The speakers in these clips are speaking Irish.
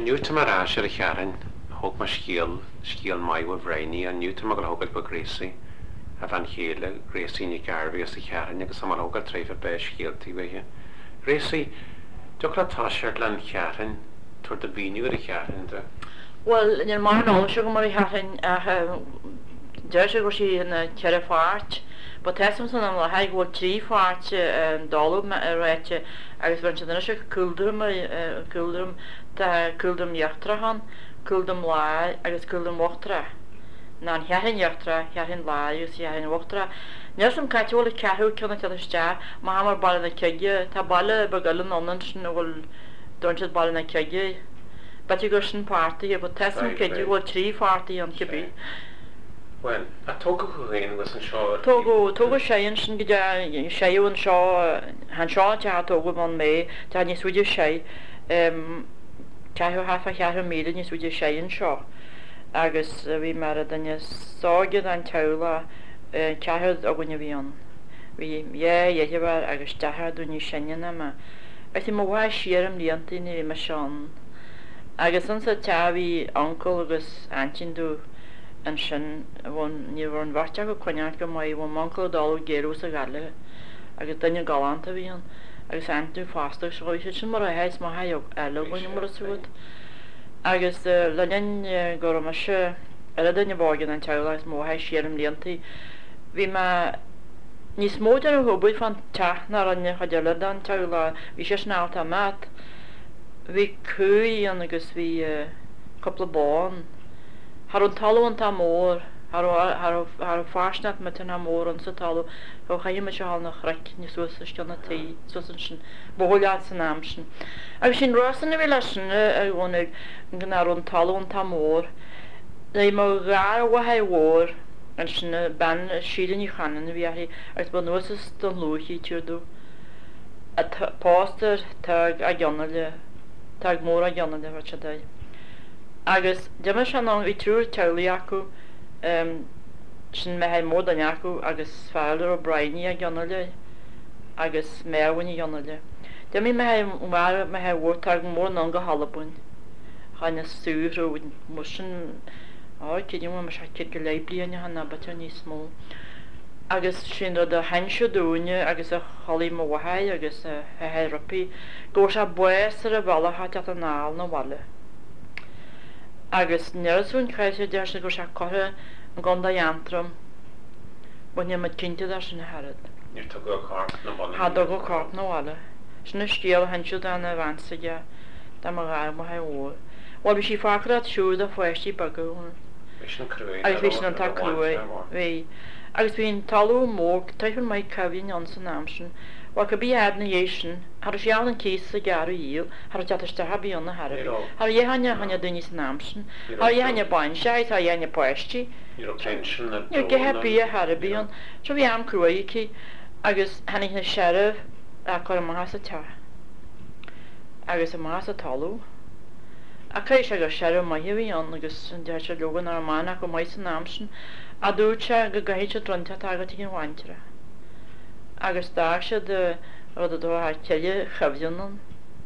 newta mar as ar a chearan, hog mar scíal mai wa bhreini, a newta mar hogad ba Gracie, a van chéile, Gracie ni garbi as a chearan, agus sam hogad treifa be scíaltí wehe. Gracie, dogla táisiart lan chearan, tuair de bíniú ar a chearan de? Wel, yn mar no, siw gymryd hachen, dyrs yw'r si yn cyrra ffart, bod tesym sy'n aml, haig gwrdd 3 ffart dolwg rhaid, agos fe'n sy'n ysio cwldrym, da cwldrym iachtra han, cwldrym lai, agos cwldrym wachtra. Na'n hiachen iachtra, hiachen lai, agos hiachen wachtra. Nes ym cael ti'n carhw cyn y cael ystia, mae hamar bal yn y cegio, ta bal y bygalyn onyn sy'n ôl dwrnsydd bal yn y cegio. But you go to party, but testing kid you go 3 party on Kibi. Well, a Togo Hurain was in Shaw. Togo Shayan should get Shayu and Shaw, and Shaw Togo on May, Tanya Swedish Shay, Kaho half a hair maiden, you Swedish Shay and Shaw. Agus we married and you saw it and Taula, Kaho Ogunivion. We, you were Agus Taha, do you Shanyanama. I think my wife sheer him the Antony Machon. Agus yn sy'n tafi uncle agus anchin dw yn sy'n ni fo'n fartiag o cwniad gymai fo'n uncle dol o gerws a galle agus dyn galant a fi hyn agus anchin ffast agus roi sy'n mor ahead ma hai o elog o'n ymwyr o sŵd agus lynyn gorau ma sy dyn bogyn yn tawl agus mo hai sier am lianti fi ma ni smod yn o hwbwy fan tach na rynnu chadilad yn tawl a fi sy'n snawt a mat vi cwy yn agos fi couple bon. Har o'n talw yn ta môr. Har o farsnat met yn amor yn sy'n talw. Ho chai yma sy'n hal na chrec ni sŵs ystion na tei. Sŵs yn sy'n boholiad sy'n am sy'n. Ag sy'n ros yn y fel sy'n o'n yn ar o'n talw yn ta môr. Neu ma gar o wahai wôr. Yn sy'n ban sy'n i chanan y fi ahi. Ag bod nŵs yston lwch i tiwrdw. A poster tag a gionol tag mór a gionne de wat dai. Agus dyma sy'n o'n i trwy'r tawli acw sy'n me hai mór dan acw agus ffaelr o braini a gionne agus merwyn i gionne. Dyma me hai wôr tag mór non go halabwn. Chain y stŵr o mwysyn cyd yma mae siacid gyleibli yn hana bat yn ismol. Agus sy'n dod y hansio dŵnia agus y choli mo wahai agus y herapi gwrs a bwes ar y bala hat at y nal na wale. Agus nyrs fwy'n creisio ders y gwrs a corre yn gonda iantrum bod ni'n mynd cynti dar sy'n herad. Ni'r togo corp na wale. Ha dogo corp na wale. Sy'n y stiel hansio dan y fansig a da ma gael mo hai o'r. Wel bys i ffacrat siwr da ffwesti bygw. Bys yn crwy. Agus bys yn ta crwy. Agus fi'n talw môg, taifyn mai cyfi'n ond sy'n amsyn. Wel cybi ad na eisiau, har ys iawn yn cys y garw i'w, har ys jatys da habi o'n na harbi. Har ie hanya dyn i sy'n amsyn. Har ie hanya bain siait, har ie hanya pwesti. Ni'r pension na Ni'r gehebi a harbi o'n. So fi am crwy i ci, agus hannig na sheriff ac o'r mas y ta. Agus y mas y talw. Ac eisiau gyda sheriff mai hi fi o'n, agus yn diarcha logan ar y man ac o mai sy'n amsyn. A dŵcha gygaid sy'n drwntio tagat i'n wantra. Agus da sydd roedd y dro a celio chyfion nhw'n.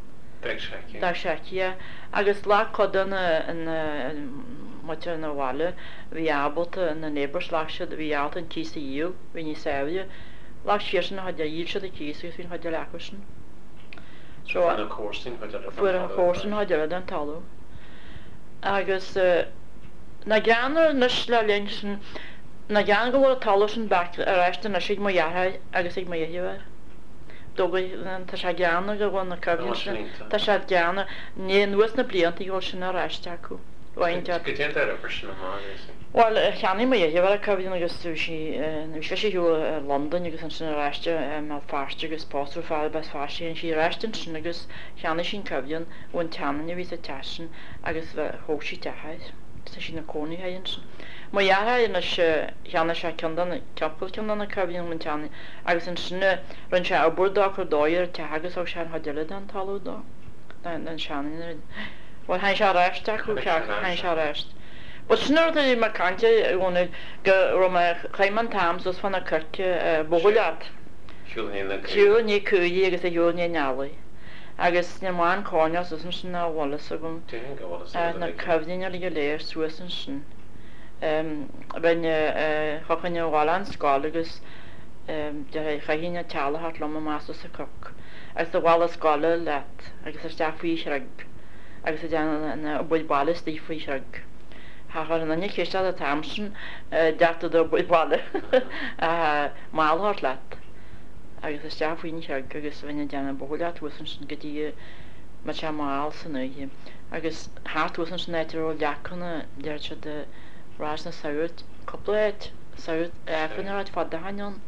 Dag siacia. Agus la codan yn motor yn y wale, fi abot yn y nebrs lag sydd fi out yn cys i i'w, fi ni sefio. Lag sy'n sy'n hodio i'w sydd y cys, fi'n hodio lacwysyn. Fwyr yn cwrsyn hodio rydyn. Fwyr yn cwrsyn hodio rydyn talw. Agus na gan o'r nysla lensyn, na gan gwybod talwys yn bac yr eistedd na sydd mo iarhau agos ag mo iarhau. Dogwy, ta sa gan o'r gwybod na cyfyn sy'n, ta sa gan o'r, nie nŵs na bliant i gwybod sy'n ar eistedd acw. Gyda'n dar o bysyn yma, agos? Wel, chani mo iarhau ar y cyfyn agos fysio hiw London agos yn sy'n ar eistedd mewn ffarst agos postr o ffad bas ffarst yn sy'n ar eistedd sy'n agos chani sy'n cyfyn o'n tanan i fydd y tasyn agos hwg sy'n tahaid. Sy'n y cwni hain sy'n. Mae iarha yn sianna siar cyndan, capel cyndan y cyfyn yn tiannu, agos yn sy'n rhan siar o bwrdd o'r doi ar tagus o siar hodilad yn talw do. Yn sianna yn rhan. Wel, hain siar rest ac wy'n hain siar rest. Wel, sy'n rhaid i mae cantio o'n rhaid mae chaiman tams os fan y cyrcio bwgwliad. Siwl ni cwy agos y hiwl ni'n nalu. agus na máin cáine san sin ná bhlas a gom na cohdaine go léir suasan sin. Benne chochanne bháán sáil agus de chahíine tealahat lom más sa coc. Agus do bhála sáile leat agus ar stefaí reg agus a deanna buid baillas tí faoi reg. Thachar na chéiste a tamsin deachta do buid baile máthart leat. Agus a stefaoin reg agus bhaine deanna bhleat usan sin go dtí mar se máil san nuhé. Agus háúsan sin éitiró leachanna deir se de rás na saoút coppleid saoút fanráid fad de haion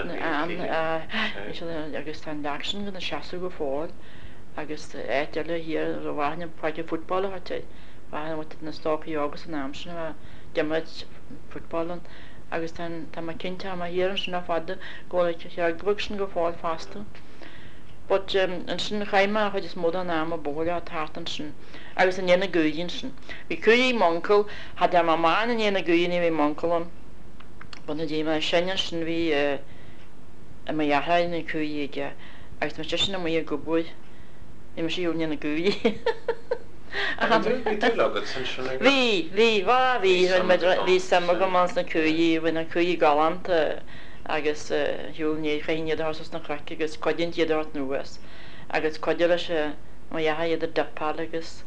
agus tá lesin gona seaú go fáil agus éile hir go bhhaine paide futbal harte bhana na stopí agus an amsin a deid futballan agus tá cinnte a hiann sin na fada ggóbug sin go fáil fasta. But an sin chaime chuid is mód an am a bóla a tartan sin agus an dhéana gúíonn sin. Bhí cuaí Moncol had am máin an dhéana gúine bhí Moncolm, bu na dé seinean sin bhí a jaarhaid na cuaige agus mar sin am go buid i mar síú na gúí. Bhí sam go mans na cuaí bhfuin na cuaí galanta agus hiúlní chéine dás na chraice agus coidint iadirt nuas agus coidir se jaha idir depá agus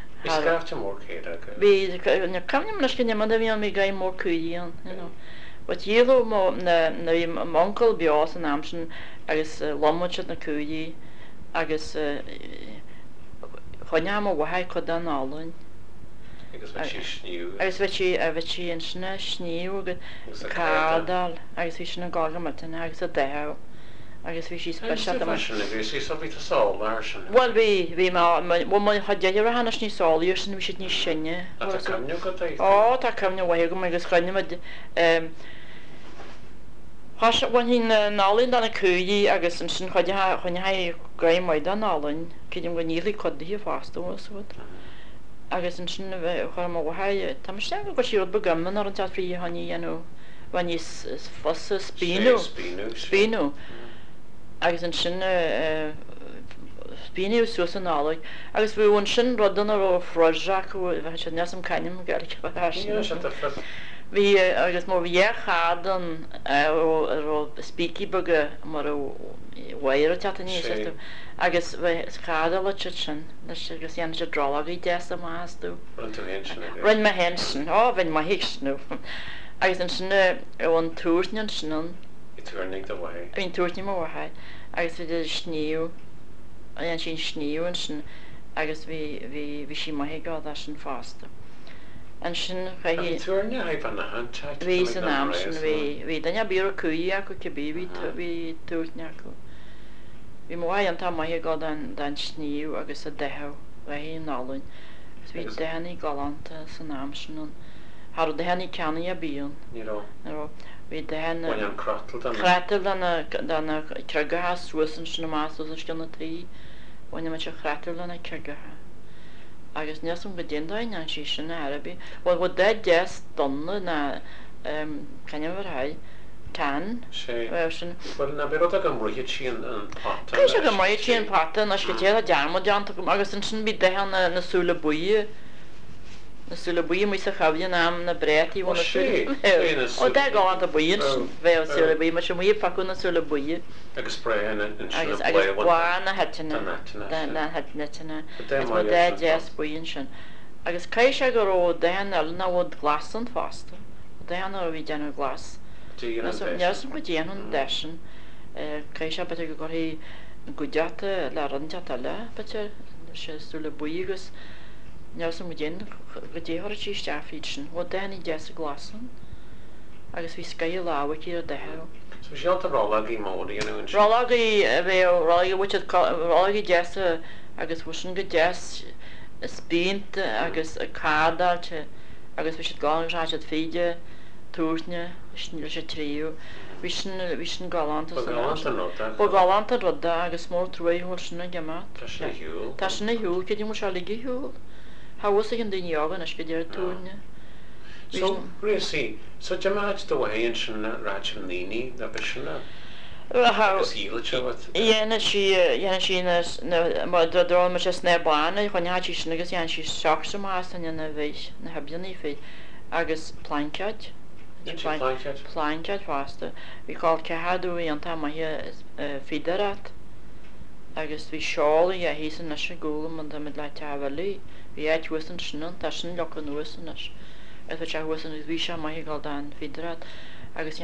bhí cemnim na cinine man bhí mé gaim mór cuaíon. Wat dhéú na Moncol beás an amsin agus lomuid na cuaí agus chuine am bhaid chu an álainn. Agus bheit si an sinna sníú go cádal agus bhí sinna gága matan agus a deh agus bhí sí Well bhí bhí chodéidir a hana ní sáíir sin bhí si ní sinne tá cemne bhhaige go agus chuine bhain hí nálinn anna cuaí agus an sin chuine chuine graimid an nálainn cidim go nílaí codaí fástaúd. Agus an sin bheith chu mhaid Tá sé go siúd begamman ar an terí haní anú bhain fosa spíú agus an sin spíú suas an nálaigh agus bhún sin rodan ó froideach bheit se nesam cainim gar Bhí agus mór bhíchadan spíí buge mar bhhair te níos agus bheitcháda le sin agus dhéana sé drolagaí de a máú Rinn me hensin á bhain mai hiicnú agus an sinna an túirnean sinan hín túirní mhaid agus bhí sníú an sin sníú an sin agus bhí sí maigá sin fásta. An sin hí san am sin bhí daine bí cuaí acu cebí bhí túirne acu. Bhí mhaid an tá maithe gá den sníú agus a detheh hí nálainn. Bhí dehannaí galanta san am sin Har dehannaí ceannaí a bíon. Bhí chreatal dana cegatha suasan sin más an cinna trí bhaine me se chreatal lena cegatha. Agus neasm go déndáin an sí sin Arabí, bhil bh de donna na cenne tan sin na be go mrúhiid sin an Cé se go maiid sí an pata na go dé a dearmó deanta gom agus an sin bhí dehan nasúla buí nasúla buí mu a chabhíon am na bretíí bhna ó de gáanta buíon bheith súla buí mar sem mí faú nasúla buí agus spréna agus bhána hetina na hetnetina de buíon sin. Agus cé se go ró dehan na bhd glas an fásta dehanna a bhí deanú glas. Neasm go déanún desin cé se bete go goí godeata le ranteata le bete sé súla buí agus neasm go déan go déthir tí steafíid sin ó déanaí de a glasan agus bhí scaí láhaí a detheh. rálaí móí Rálaí bhrálaí de agus bhuisin go de spínta agus a cádáilte agus bhí si gáinrá féide túne sé tríú hí sin galanta galanta rodda agus mór trúhil sinna gemat Tá sinna hiúil cé mu se ligí hiúil Thwas an daine ágan is go déir túne. Réí so demáid do bhhéonn sin ráid líní na be sinna? Agus híle seo Dhéana sí na dro me se snebána chun netí sin agus dhéan sí seach sem más an na bhéis na hebíanní fé agus plainceid plainceid fásta hí cáil cehadú í an tá maithe fidarat agus bhí seála a hí san na se gúla man mid le tehelaí hí éit husan sinna tá sin le an nuasanas te huasan gus bhí se maithe gáil dain fidarat agus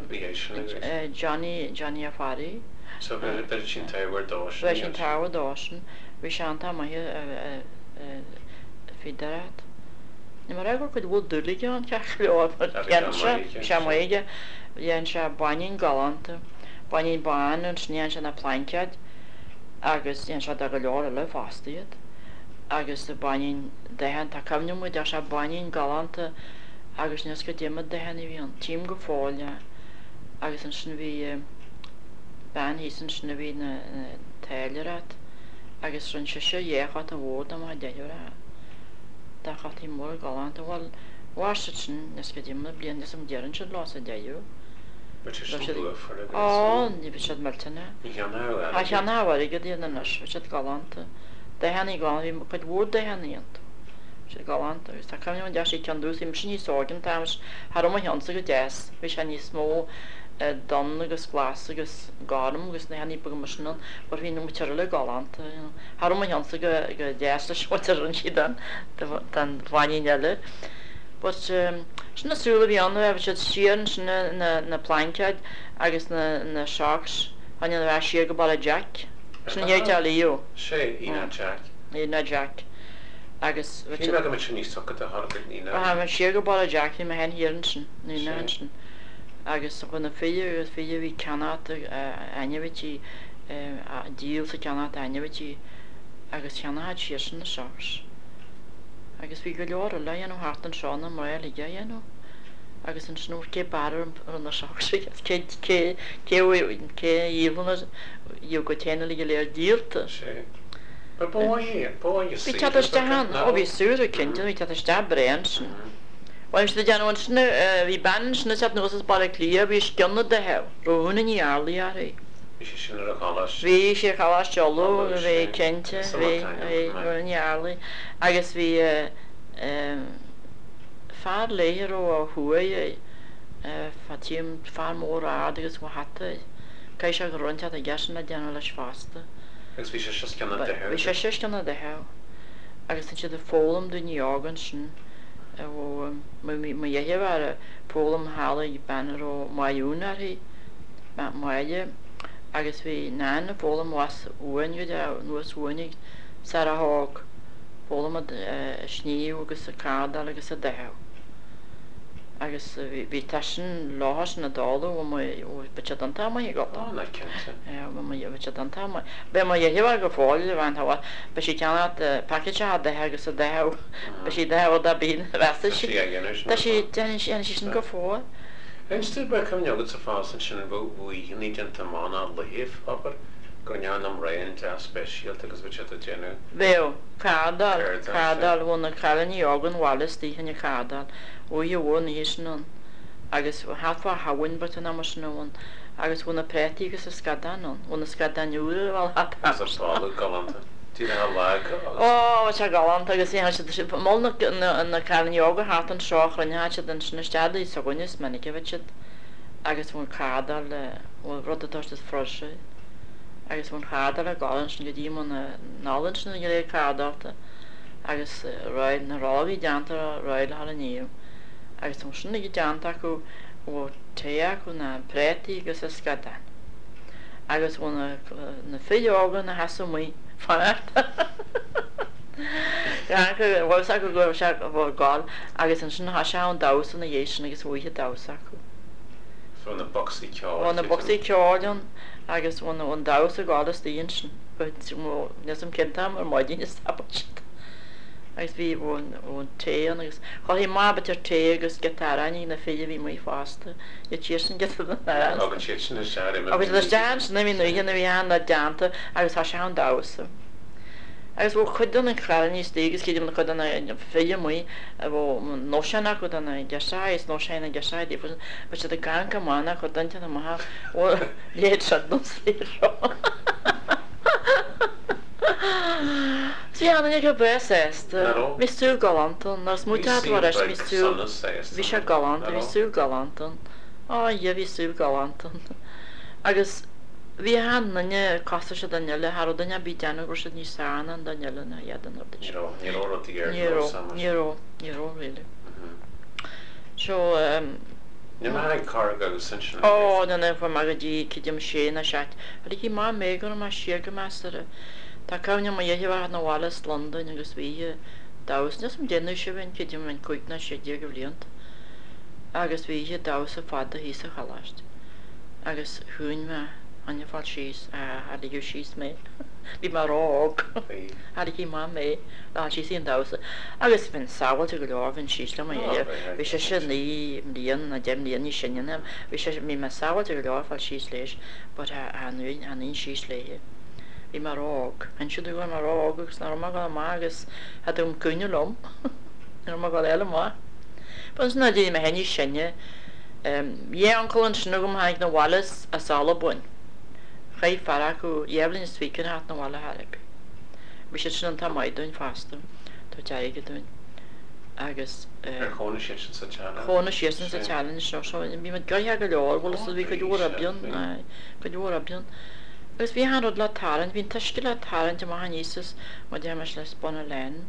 Johnny a farí sin tahar bheith sin táha dásin bhí se antá maithe fidarat. Ní mar agur chud bhil dúlaige an ceach se muige dhéan se bainin galanta bainin bain an snían se na plainceid agus dhéan se a go leir le fástaíad agus bainin dehan tá camneú de se bainin galanta agus nes go déime dehanna bhí an tím go fáile agus an sin bhí ben hí san sinna bhí na teilerat agus run se dhéchat a bhór am deúra da chatí mór galanta bhil bhhair sin nes go déime blian nes am dearan se lá a deú ní bhí siad martainna a cheanhhar go dtíana nas si galanta dehanana gáin bhí chuid bhór dehananaíont sé galanta gus tá cumún de sé cean dús im sin ní sógan támas Har heansa go deas bhí se ní smó don agus glas agus garm agus na haní bu marnan bar hí mu teir le galanta Har heansa go deas leisir an si den bhaine eile sin nasúla bhí anna bh si sian sin na plainceid agus na seachs haine bheit si go ball Jack sin dhé te líú sé Jack na Jack agus ní so a si go ball Jack hí me hen hiansin ní agus chun na féidir gus féidir bhí ceanát ainehití díal sa ceanát ainehití agus cheannaid si sin na seás agus bhí go leir le anú hart an seánna mar le dhéanú agus an snúr cé bar an na seás cé íhanna dú go téanana le léir díalta Bhí tehan ó bhí súra cinnte bhí te brean sin. Bhaim si deanhain sinna bhí ban sinna se nuas bar lia bhí scionna de heh roúna níarlaí a ré. Bhí sé chaás teolú a bhí cinnte bhí níarlaí agus bhí fear léir ó thuaí fatíim fear mór ád agus go hata cai se go runte a gceanna deanna leis fásta. Agus bhí sé ceanna de heh agus sin siad a fólam do níágan sin dhéhhe war a fólam hála i bannar ó maiúnarí maide agus bhí nána fólam was uhainú nuas uhainnig sa a hág fólam sníú agus a cádal agus a deheh agus bhí tesin láhas na dála bete an táma go bete an táma be ma dhéhhar go fáil bhain haá be sí ceanna package a dethe agus a deheh be sí deheh a bín we sí sin go fáil. Einstu be cum neagad sa fásan sin bhí ní denta mána lehéh aber go nean am réon te speisialt agus bheit a dénú. Bhé cádal bhna chaní ágan bhálas tíchanne cádal ó bhna híisnan agus hatfa hahain bat an am snóin agus bhna prétí agus a scadánon bhna scadanúra bhil hatála galanta. Tí le ó se galanta agus mó na chaní ága hat an seoch ranneáte den sinna steadaí sa gine mena bheit agus bhn cádal bhil rudatá froise. agus bhn chádal a gáin sin go dtí nálann sin go léir cádalta agus roiid na ráhí deanta roiil há níú agus an sinna go deanta acu ó téach chu na prétaí agus a scadan agus bhna na fiágan na hasú mí fanarta bhil go go se bhór gáil agus an sin se an dasan na dhééis sin agus bhuithe dasa acu. na boxí ceáin agus bhna an da a gálas daon sin nes am cintam ar maidín is tab agus bhí bhn téan agus choí má bet ar té agus getaráí na fé bhí mí fásta i tí sin get agus le dean na bhí nuhéanana bhí anna deanta agus tá se an dasa agus bh chudan an chra níos dégus cé na chudan fé mu a bh nóisina chu anna deáis nó séna deáid ba se a gan gomána chu dainte na maitha ó léad se nó slí seo. Sí anna go béasta mí sú galantan nas muteadhar mí sú bhí se galant mí sú galantan á dhé bhí sú galantan agus bhí hanne casta se daile Har danne bí deanú gur se ní sána an daile na headan níró réile. Seo denna fa magadí cidim sé na seit a í má mégan má siar go meastere Tá cena má dhéhhar na Wallace London agus bhí dasna sem déanú se bhain cidim an cuiitna sé dé go bbliont agus bhí da a fada hí a chaláist agus thuúin me an fáil síos a gur síos mé bhí mar rág a í má mé lá sí an dasa agus bhín saoilte go leir bhín síos le bhí sé sin ní líon na déimlíon ní sinne bhí sé mí me saoilte go leir fáil síos léis bud anúin aon síos léthe. Bhí mar rág an siú go mar rágus ná má go mágus hat cúine lom má go eile má. Bus na dí me henní sinne dhé ancolin sinna gom haig na Wallace a sála buin. Chaid far acu dhéblinn svícin hat na bhla Harb. Bhí sé sin an tá maidún fásta tá deige dún agus chona sé sa challenge bhí me gaithe go leir bhla bhí go dúór a bíon go dúór a bíon. Agus bhí han le taran hín tuisce le taran má níos má d meis le sponna lein.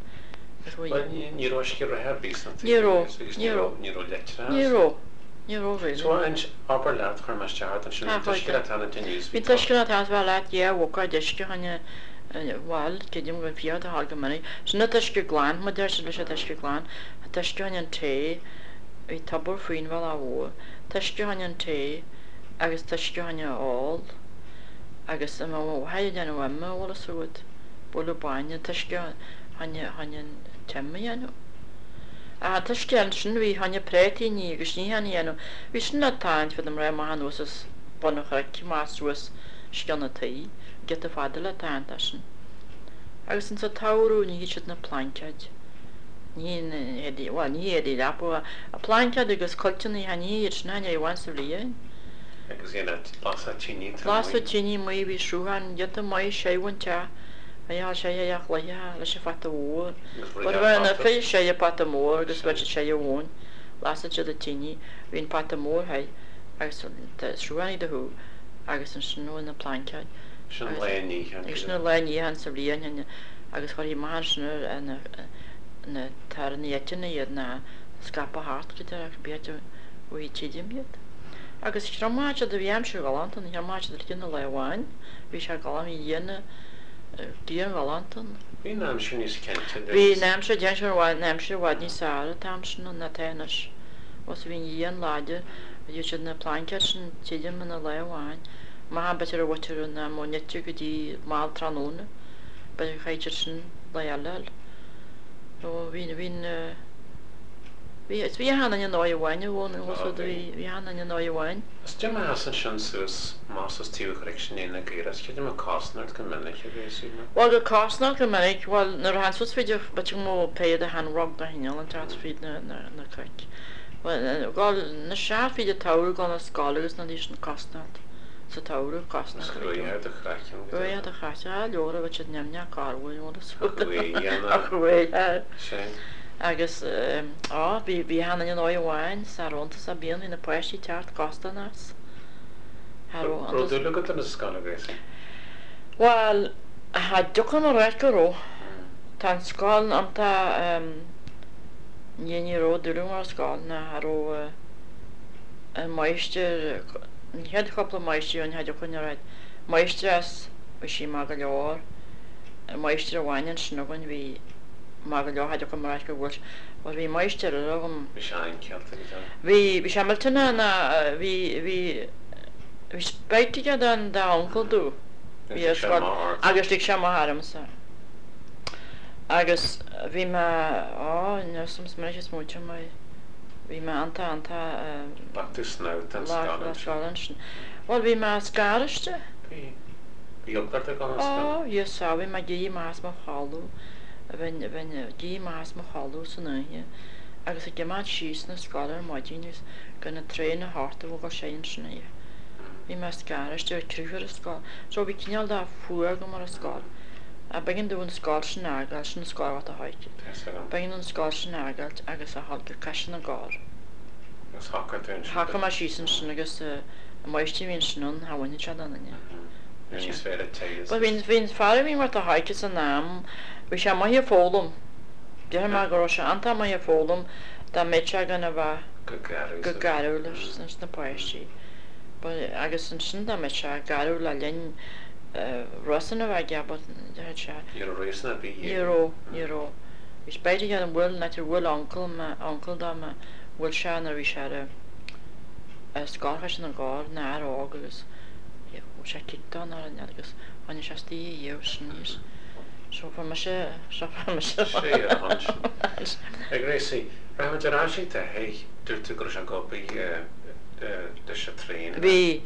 Níró ré. Aber leat chu me teart an sin níos. Bhí tuisce tá bh leat dhá deisce hanne bháil cidim go fiad a hága maní. Sinna tuisce gláán má deir se lei sé tuisce gláán a tuisce an té í tabbar faoin bhil a bhua, tuisce an té agus tuisce hanne áil agus haid an bhime bhla suúd bula baine tuisce hanne temmahéanú. A tuiscean sin bhí hanne prétaí ní agus ní haíanú, bhí sin na táint fu am ra hanúsas bunachra cimásúas sceanna taí get a fada le táanta sin. Agus sin sa táú ní siad na plainteid. Ní éí lepa a plaintead agus coilteanna haníiad sinna bhain sa bblion. Agus tíní tíní mu bhí srúhan get a mai séhainte a sé ach lethe lei sé fat bhór. bhna fé sé pat mór agus bheit sé bhin lása si a tíní hín pat mór ha agus srúhaí deú agus an snú na plainteid. Sin leí an sa bblion agus choirí mar sinú na tarníitina iad na scapa háart ach beú bhí tíidirimiad. Agus máte a bhíam se galantan ar máte ar cinna le bháin, bhí se galam í dhéine díon galantan. Bhí nám sin níos cente. Bhí nám se de bháin nám se bháid ní sála tam sin na téis os bhín dhéon láide a dú siad na plaince sin tíidir man na le bháin, má bet ar bhaú na mónete go dtí má tróna be chaidir sin le eile. Bhí hanna an áhhaine bhna bhí hanna an áhhain. Iste hasan sin sus másas tíú correctioní na gairas ce a cásnart go minic a bhéúna? Bhil go cásná go minic bhil nar hansús féidir bet mó péad a hanrog na hineal an tefiid na caiic. Gáil na seafiide taú gan na scálagus na dís na cásnát sa taú cásna. Ruíad a chraicin. Ruíad a chaite leora bheit nemne carhfuil móna sú. Agus bhí hanna an áhhain sa runta sa bíon ina poisí teart costanas. Rodú go na scala gréisi? Well, ha duchan a réit go ró. Tá scáil amta dhéaníró dúm ar scáil na haró maiiste head coppla maiistú an head chun ráid. Maistres bhí sí má go leir, maistre bhhain snugan bhí má go lehaid go mar go bhil bhí maiiste agam bhí seamaltainna na bhí spéitiige an dá ancail dú agus ag sem háramsa. Agus bhí me sums méis múte mai bhí me anta Bachú sná Scálan sin. Bhil bhí me scariste Bíochtart a gan Oh, yes, sabe, ma gí más mo chalú. Ben gí más mo chalú san ihe. Agus a gemad síos na scolar modínis gona tréin a harta bh sé sinna. Bhí me scariste cruúhar a scáil, so bhí cineal dá fuair go mar a scáil. A begin dún scáil sin ágail sin scáil a haite. Begin an scáil sin ágailt agus a hall go caian na gáir. Hacha mar sísan sin agus maistí hín sinún hahaine se anine. Ba hín fear hí mar a haite san nám, bhí sé maithí fólam. Dear mar go se anta mai a fólam dá méte gan a bh go garú leis na páistí. Agus san sin dá me se garú le lein Rosan a bheit gabbat se. Níró. Is beidir gan an bhfuil na bhfuil ancail dá bhfuil se a bhí se scácha sin an gáir ná águs sé kitán agus haine se tí dhéh sin níos. So for me sé Gracie, ra sé a hé dúirtu go an gopaí de se tréin. Bhí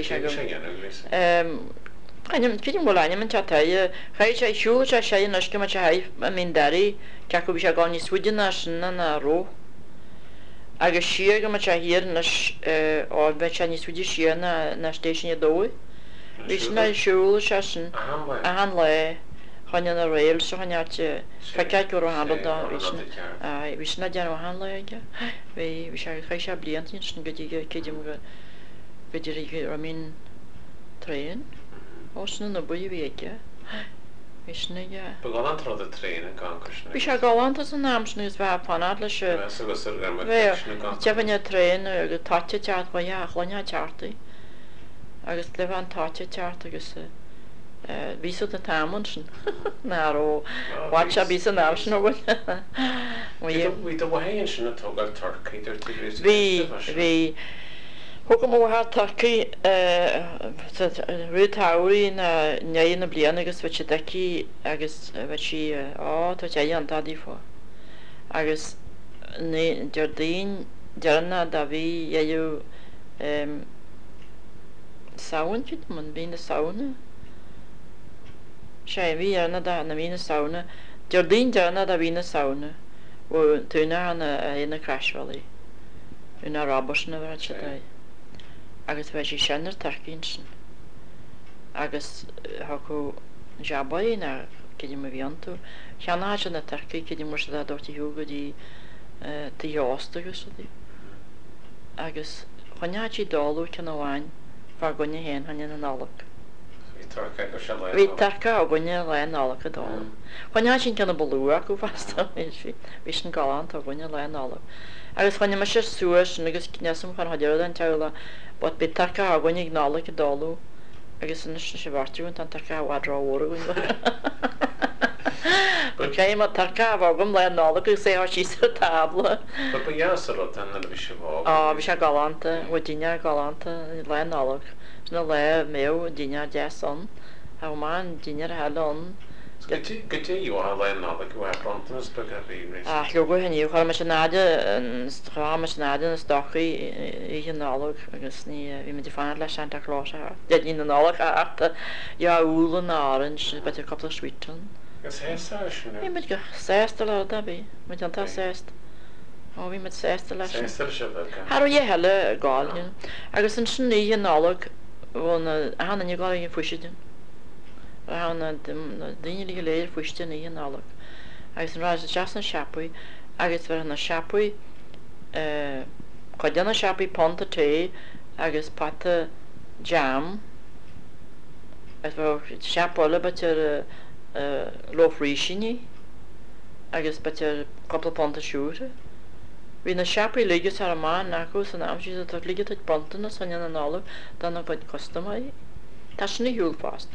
Kidim bhil aine man taide chaid sé siúil se sé nuisce me haith a mí darí ce go bhí se gáin ní suúidirna sinna na ró. Agus siar go me hir á bheit se ní suúidir siar na stéisiine dói. Bhís na siúil se sin a han le chaine na réil so chaneate feice go handda bhís na dean han le aige. Bhí se cha se bliantín sin go dtí céidir goidir a mín tréin ó sinna na buí bhí aige. Bhís na Beálanrá a tréin an gan. Bhí se gáanta san námsna is bheit panad lei se tehanne tréin go taite teart ba chláine teartaí agus le an táte teart agus ví a táman sin náró bhaid se bí an ná sin Bhí do bhhéonn sin atógáil tarcaidir Bhí thugam mórth tací ruútáirí na néon na blian agus bheit se decí agus bheit si tá té an dadí fá. Agus deardaon dearna da bhí dhéú saoin man bhí na saona. sé bhí arna na bhí na saona. Deardaon dearna a bhí na saona ó túna an na crashvalí na rabbarsna bhar se dá. Agus bheit sé senar tarcín sin. Agus go seabaí na ceidir a bhíantú. Cheanna se na tarcaí ceidir mar a dúirtaí thugadí tíásta agus agus chuneatí dáú cin bháin far gonne héin haine na nálach. Bhí tarcha a gonne le nálacha dá. Chuine sin cena bolúa go fasta bhí sin galán a gonne le nálach. Agus chuine me sé suas agus cineam chun haidir an tela, bud be tarcha a gonne nálacha dáú agus in sé bhartún an tarcha bhádrá óra go. Cé mar tarcha bhagam le nálacha sé sí tabla. Bhí se galanta bh duine galanta le nálach. Na le mé duine de san a má duine heán. Gotíú le ná go bhrontas be bhí. Go henniu chu me se náide me náide na stochaí í nálach agus ní bhí me fáin le Santa Claus de í na nálach achta úla náran sin be coppla svítan. Bhí me go 6 le a bhí me antá 6. ó bhí me 6 lei. Har dhé heile gáil agus an sin í nálach hanna ní gáil fuisiidin. Hanna daine lí léir fuiste í nálach. Agus an rá deas na seapaí agus bhar na seapaí chuideanna seapaí ponta té agus pata jam bhar seapála betir lóríisiní agus betir coppla ponta siúre. Bhí na seapaí ligus ar má nachú san amsí a ligad ag bontainna san na nála dana bhaid costamáid. Tá sinna hiúil fást.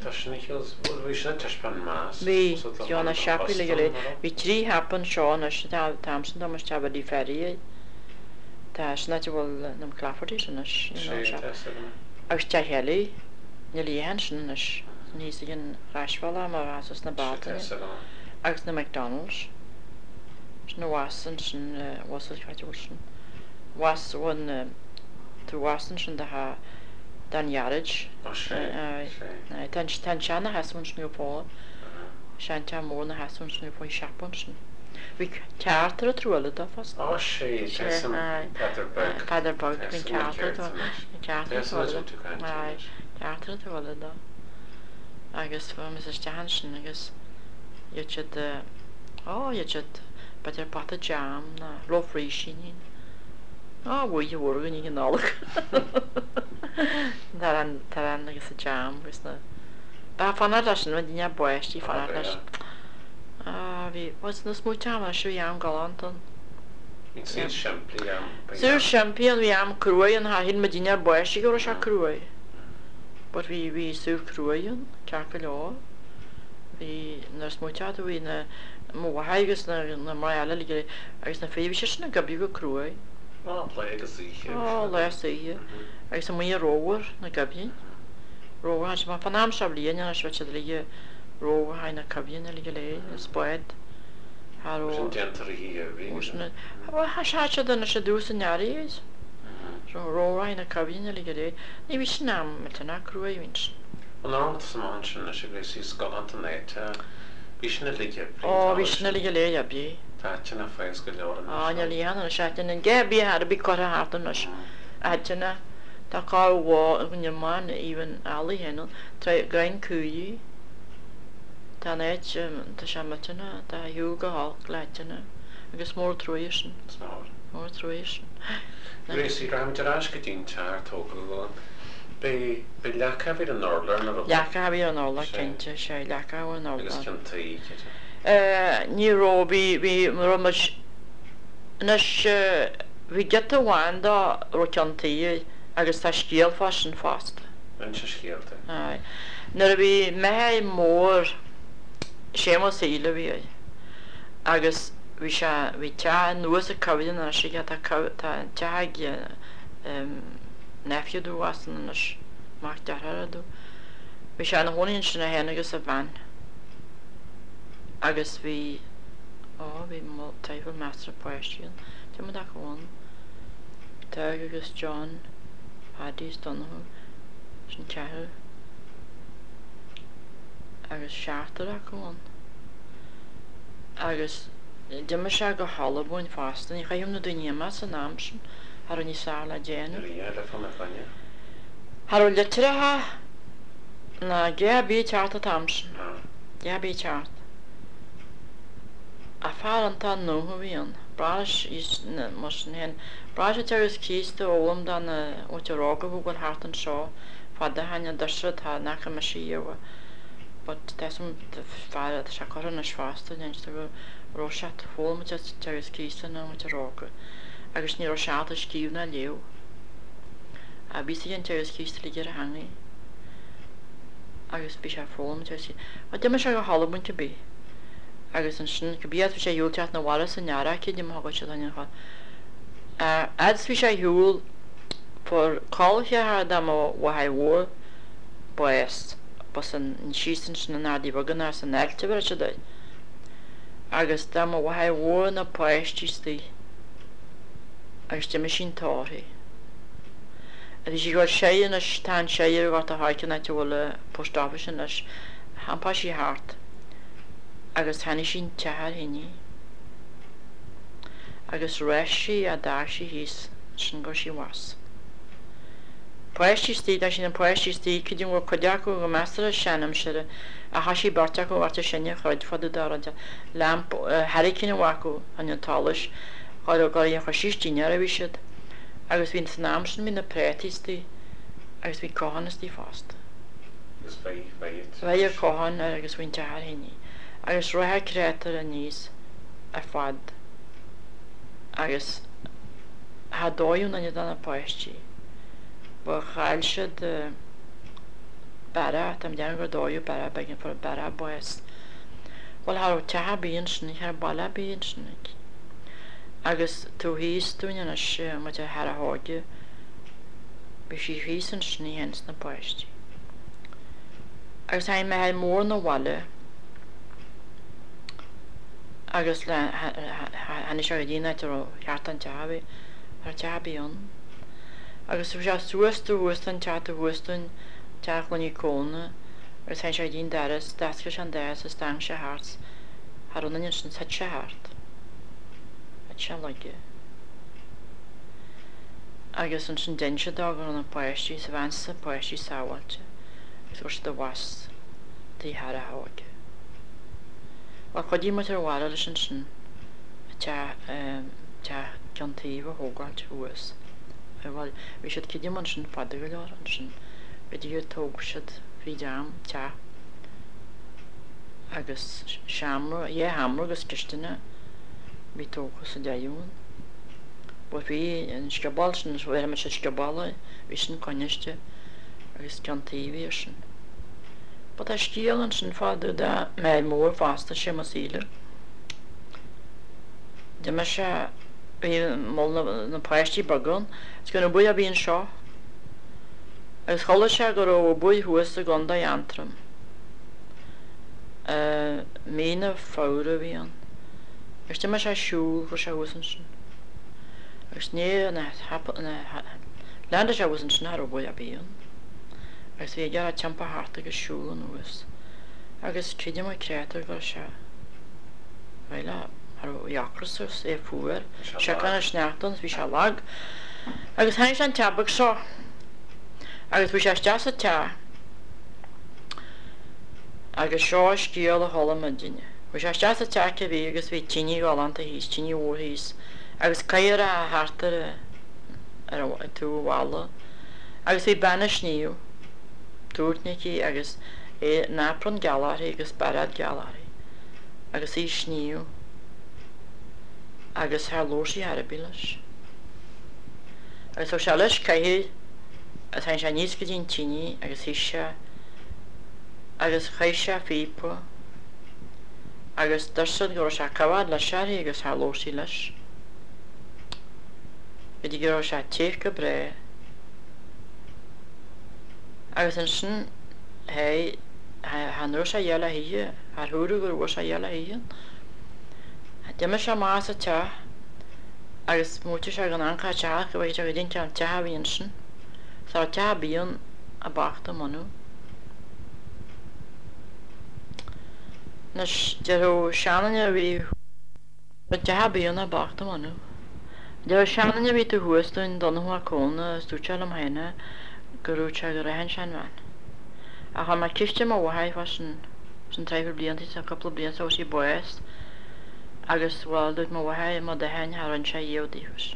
Bhí na seapaí le le bhí trí hapan seán tamsan tá mar tebadí ferí tá sinna bhfuil nam clafartí sanna agus te healaí na líhan sin níos gin ráisfála mar rásas na báta agus na McDonald's. Na wasan sin was sin was tú wasan sin de ha dan Yarage. Tan seanna hasún snú fá sean te mór na hasún snú fá seapan sin. Bhí ceartar a trúla a fast. Paderbug hín ceartar trúla agus fu mis istehan sin agus iad beidir pat a jam na lofrí sin bhui bhgan í gnálaach tar an agus a jam gus na ba fanna lei sin dine buistí fanna leis bhí was na smú team siú am galantan Suúr siampií an bhí am cruúi an ha hinn me dine buistí go se cruúi but bhí suúr cruúin cear go leá hí na smútead a bhí na mhagus na mar eile ligé agus na féhí sin na gabí go cruúi leí agus sa mí róhar na gabí róhar se fan am se blion a se lige róhar ha na cabíon a lige lé spáid ha se denna se dús an nearéis róhar na cabíon a lige lé ní bhí sin ná me na cruúi vin an an samán sin na se sí scolant an éite bhí sinna lige bhí sinna lige lé a bí Tána fés go leir líana setain an ggébí a bhí chu hátan aitena tá cáhá gonne man íhan alaí henal gain cuaí tá éit tá se matena tá hiú go há leitena agus mór troisi mór troisi. Rééis raimrás go dín teartóga go be lecha bhí an orlar lecha bhí an orla cinnte sé lecha an orla agus taí níró bhí bhí get bháin dá ro ceantaí agus tá scéal fa sin fásta. se scéalta. Nar a bhí mé mór sémas íle bhí agus bhí te nuas a cabhíon na si tá teige nefiadú wasan mar deadú. Bhí se na hóíonn sin na héna agus a bhain. agus bhí bhí taobh meastra poistíon te mu aháin Doug agus John Paddy's Donoghue sin cethir agus seaachtar aháin agus duime se go hallabúin fástan í chaim na duine san náam sin ar an níosá le déanú Har litrathe na ggébí teart a tamsin ggébí teart a fá antá nóha bhíon bras mar hen bras tegus cíiste ólam dan óterága bú go hart an seo fada haine dasra tá nacha me síomha but tesom fe se choran na svásta einsta go rosa fóma tegus cíiste na óterága agus ní rosáta scíú na leo a bí an tegus cíiste lidir a hangaí agus bí se fólam te a de se go hallbunte bí agus an sin go bíad sé dúteach na bhla san neara cí dim thugad se daá. Ads bhí sé hiúil for cáilthe dá bhthhór buist ba san sísan sin na nádí bagan ar san eilte bre se dé. Agus dá bhthhór na poisttí agus de sin táirthaí. A sí go sé na tá séir bhar a háitina te bhfuil postáfa sin leis hapá sí háart. agus hanna sin tehar hinní agus réisí a dáí híos sin go sí was. Poisttí sin an poisttí cudún bhfuil chuideachú go meastar a seanam siire a hasí barteach go bhharta sinne chuid fadu dáide lamp hericin bhacu an an talis chuir go íon chu sítíine a bhí siad agus bhín san náam sin mí na prétítí agus bhí cóhannatí fásta. Bheith cóhan agus bhín tehar hinní. Agus rothe créatar a níos a fad agus há dóún an na poisttí ba chail se de bara am dean go dóú bara begin for bara buist bhil há tethe bíon sin ar balla bíon sinnig agus tú híos túine na se mu a thar a háide be sí hí an sní hens na poisttí. Agus ha me mór na bhile agus le hanna seo dtíine ar cheart an tehabí ar tehabíon agus bhí se suasú huastan teata huastain teach leí cóna agus hen sé dín deras deasca an deas is stang se háart Harúna sin sa se háart se leige. Agus an sin dense dag an na poisttí sa bhainsa poisttí sáhailte gus ur do was tí har a haige. Wa chodí mu ar bhile leis an sin te ceantaíh thógáilt thuas. Bhil bhí siad cidim an sin fada go leir an sin bhí tóg siad bhí deam te agus seaamra hamra agus cisteine bhí tógus sa deún. Ba bhí an scabal sin bhfuir me se scabala bhí sin coneiste agus ceantaíh sin. Ba tá scíal an sin fada de mé mór fásta sé a síle. De me se mó na poisttí bagan is gona bu a bhíon seo. Agus chola se gur ó buí thuas a ganda antram. Mína fára bhíon. Agus de me se siúil go se husan sin. Agus ní lenda se husan sin ar ó buí a bhíon. Agus bhí dear a teampa háart agus siúil an huas. Agus tríide mai créatar go se bhile ar jaachras é fuair se gan sneachtan bhí se lag. Agus hain an teabach seo agus bhí se deas a te agus seo scíal a thola man duine. Bhí se deas a te bhí agus bhí tíine gáanta híos tíine óhíos agus caiar a hátar ar tú bhála agus bhí benna sníú túirtnicí agus é nápran gealarí agus barad gealarí agus í sníú agus thar lóisí Harabí leis. Agus ó se leis caithí a hain se níos go dtín tíine agus hí se agus chaith se fípa agus darsad gur se cabhad le seaí agus thar lóisí leis. Bhí gur se tíh go bré agus an sin hanú se dhéile híe ar thuúra gur bhfu se dhéile híon. Deime se más a te agus múte se an ancha teach go bhhéid go dtí an tehíon sin sa te bíon a bachta manú. Nas deú seananne bhí te bíon a bachta manú. De seananne bhí tú thuastain donnaá cóna stúteil am héine gurú te gur a hen sean bhain. A chu mar ciiste má bhhaid fa san taifir bliantí a coppla blianta ó sí buist agus bhil dúirt má bhhaid má de hen ar an se dhéodíhus.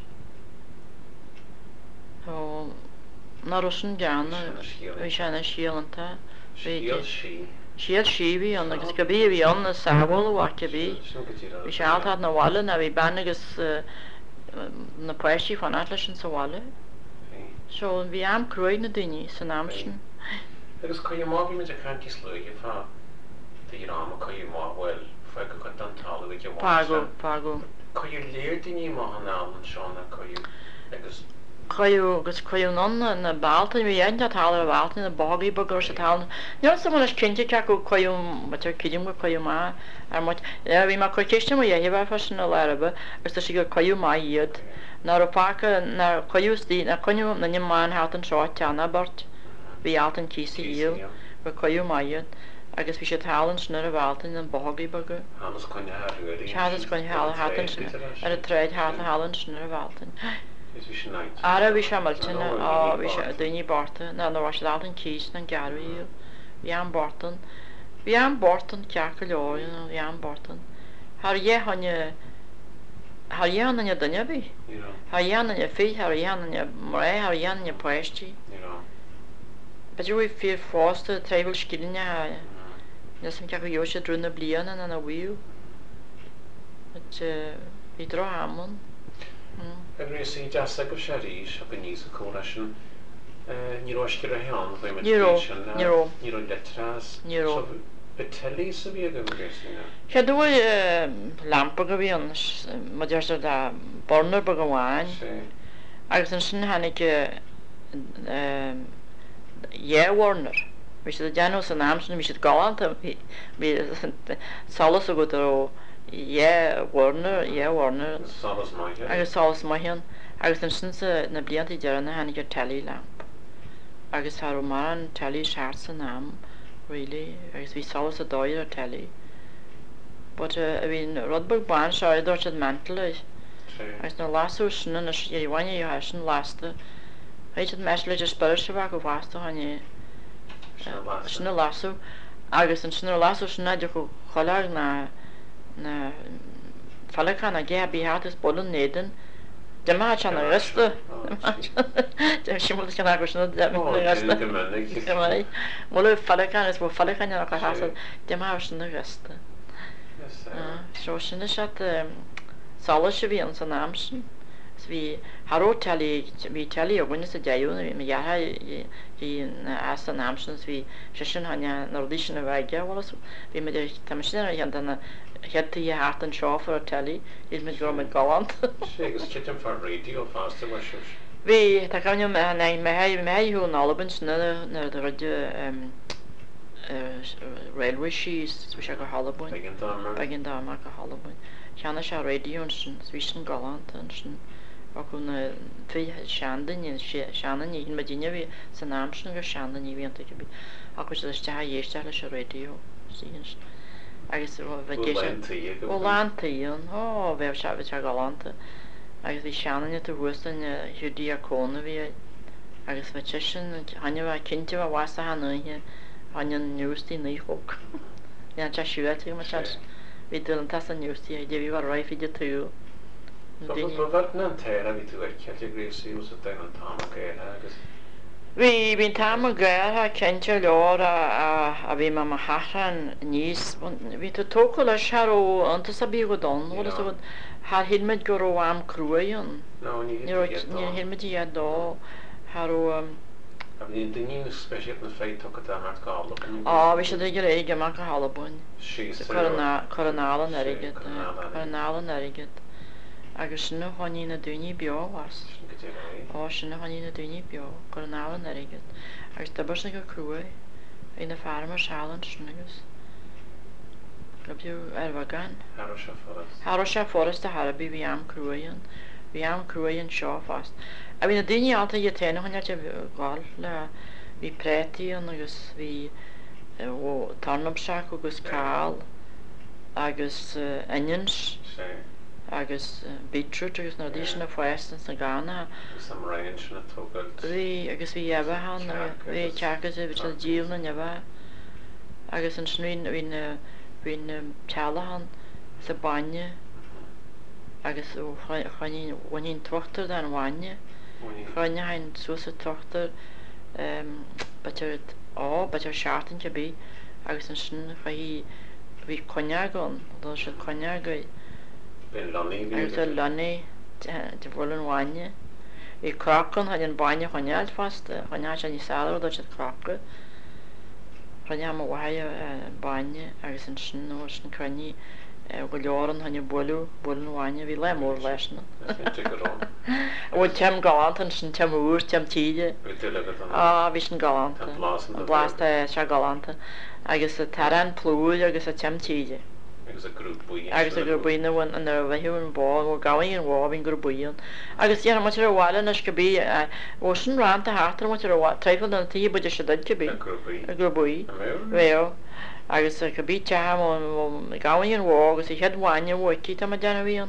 Ná rusan deanna bhí sena síalanta siad síbhí an agus go bhí bhí an na sábhil bhhace bhí bhí se altad na bhile a bhí ben agus na poisttí fan leis an sa bhile. So bhí am cruid na daoine san am sin. Agus chuir má bhí me a chantí slúige fá rám a chuir máhfuil fe go an talú ige Pago. Chuir léir daoine má an ná an seánna chuir agus Chuú na balta bhí a tal a bhálta na bagaí bagur sa talna. Níor sam leis cinnte ce go chuim tar cidim go chuú má ar mu bhí mar chuiste a dhéhh fa sin na leba agus tá si gur chuú má iad. Nar ó pácha na chuústíí na chuineú na nimán hat an seo teanna bart bhí altan tísa íal go chuú maiad agus bhí sé talann snar a bháltain an bagaí bagur. Hamas chuine Chadas chuin heala hatan ar a tréid hat hallan snar a bháltain. Ara bhí se maltainna á bhí se daoine barta na nó bhá dátan cíos na gearúíil bhí an bartan. Bhí an bartan ceach go leáin bhí an bartan. Har dhéhanne Har dhéanana duine bhí? Har dhéanana fí har dhéanana mré har dhéanana poisttí. Beidir bhí fí fásta tréhil scíine nes sem ce go dheo sé drúna bliana na bhíú bhí dro hamon. Agus sí de go sé ríis a go níos a córa sin níráisci a heán bhfuil ní letras betelí sa bhí go gréisina. Che dúil lampa go bhíon má deir de bornar ba go bháin agus an sin hanig dhéhharnar. Bhí sé deanú san námsna bhí siad gáanta bhí salas a go ó dhéhharnar agus salas maithéan agus an sin na blianta dearna hanig gur talí lamp. Agus har mar an talí seart san am, really, agus bhí solas a dóir ar talí. But a bhín Rodberg ban seo dúirt an mantal is. Agus na lasú sinna na bhaine i sin lásta. Réit meis le spur se bh go bhasta haine sinna lasú. Agus an sinna lasú sinna de go choláir na fallachán a ggé bíhat is bolin nédan. De má an a riste si gan agus sinna riste. Mú fallachán is bh fallachán a go hasad de má sinna riste. So sinna se sala se bhí an san amsin. Bhí Haró talí bhí talí a bhaine a deúna bhí meartha hí as an amsin bhí se sin haine nódí sin a bhaige bhí me tam sin an dana headtaí a háart an seáfar a talí is me go me galant. Ségus kitim far radio fásta mar se. Bhí tá gan méú nálaban sinna na radio railway she's se go Hallbain begin dá mar go Hallbain. Cheanna se radio sin ví sin galant an sin na fi seandan seanna ní me dinne bhí san námsin gur seanna ní bhíanta go bí agus te dhéiste lei se radio sí agus bhláantaíon ó bheith se bh se galanta agus bhí seanna a bhuastan hiúdí a cóna bhí agus bheit sin haine bh cinnte bh bhhaasta hanuthe hain newstí níhog. Ní te siúte mar hí du an tas an newstí de bhí war roiifiide tú. Bhar an teir a bhí tú ceigréí ús a an tám géir agus. Bhí bhín tám a gair a cente leir a bhí mar hatan níos bhí tú tóca le seó antas a bí go don há hinmeid gur ó am cruúan. ní hinmeidí a dó Haró Bhí daní speisial na féit tu a mar gála. Bhí sé gur éige mar go Hallbain. Coronálan aige Coronálan aige. Agus sinna choí na dúní beáhas. Sinna choí na dúní be Coronálan aige. Agus dabar na go cruúa í na fearmar sealan sinnagus. Goú ar bhagan. Haró se forras a Harbí bhí am cruúan. Bhí am cruúan seo fast. A bhí na daine alta i téna chuine gáil le bhí prétííon agus bhí tarnamseach agus cáil agus onions agus beetroot agus nó dís na foiestan na Ghana. Bhí agus bhí ebahan bhí teachas a bhí se díal na nebh agus an snuin bhín tealahan sa baine agus chuín tuachtar an bhaine. Chine hain suasa tochtar batir seaartan te bí agus an sin chuí bhí coneagan dá se coneagaid agus a lenaí de bhil an bhaine. Bhí craccan haid an baine choneáil fasta choneá se ní saoir dá se cracha chune am bhaid baine agus an sin nó sin chuní go leoran hanne bolú bháine bhí le mór leisna. Bhfuil team galantan sin team úr team tíide bhí sin galanta blásta se galanta agus a taran plúil agus a team tíide. Agus a gur buine bhain an bheithún báil ó gaí an bhábhín gur buíon. Agus dhéana mu ar bháile na go bí ó sin ránta hátar mu treifil an tíí buidir se duid go bí a gur buí bhé. Agus go bí te gaí an bhá agus i cheadháine bhcí a deanana bhíon.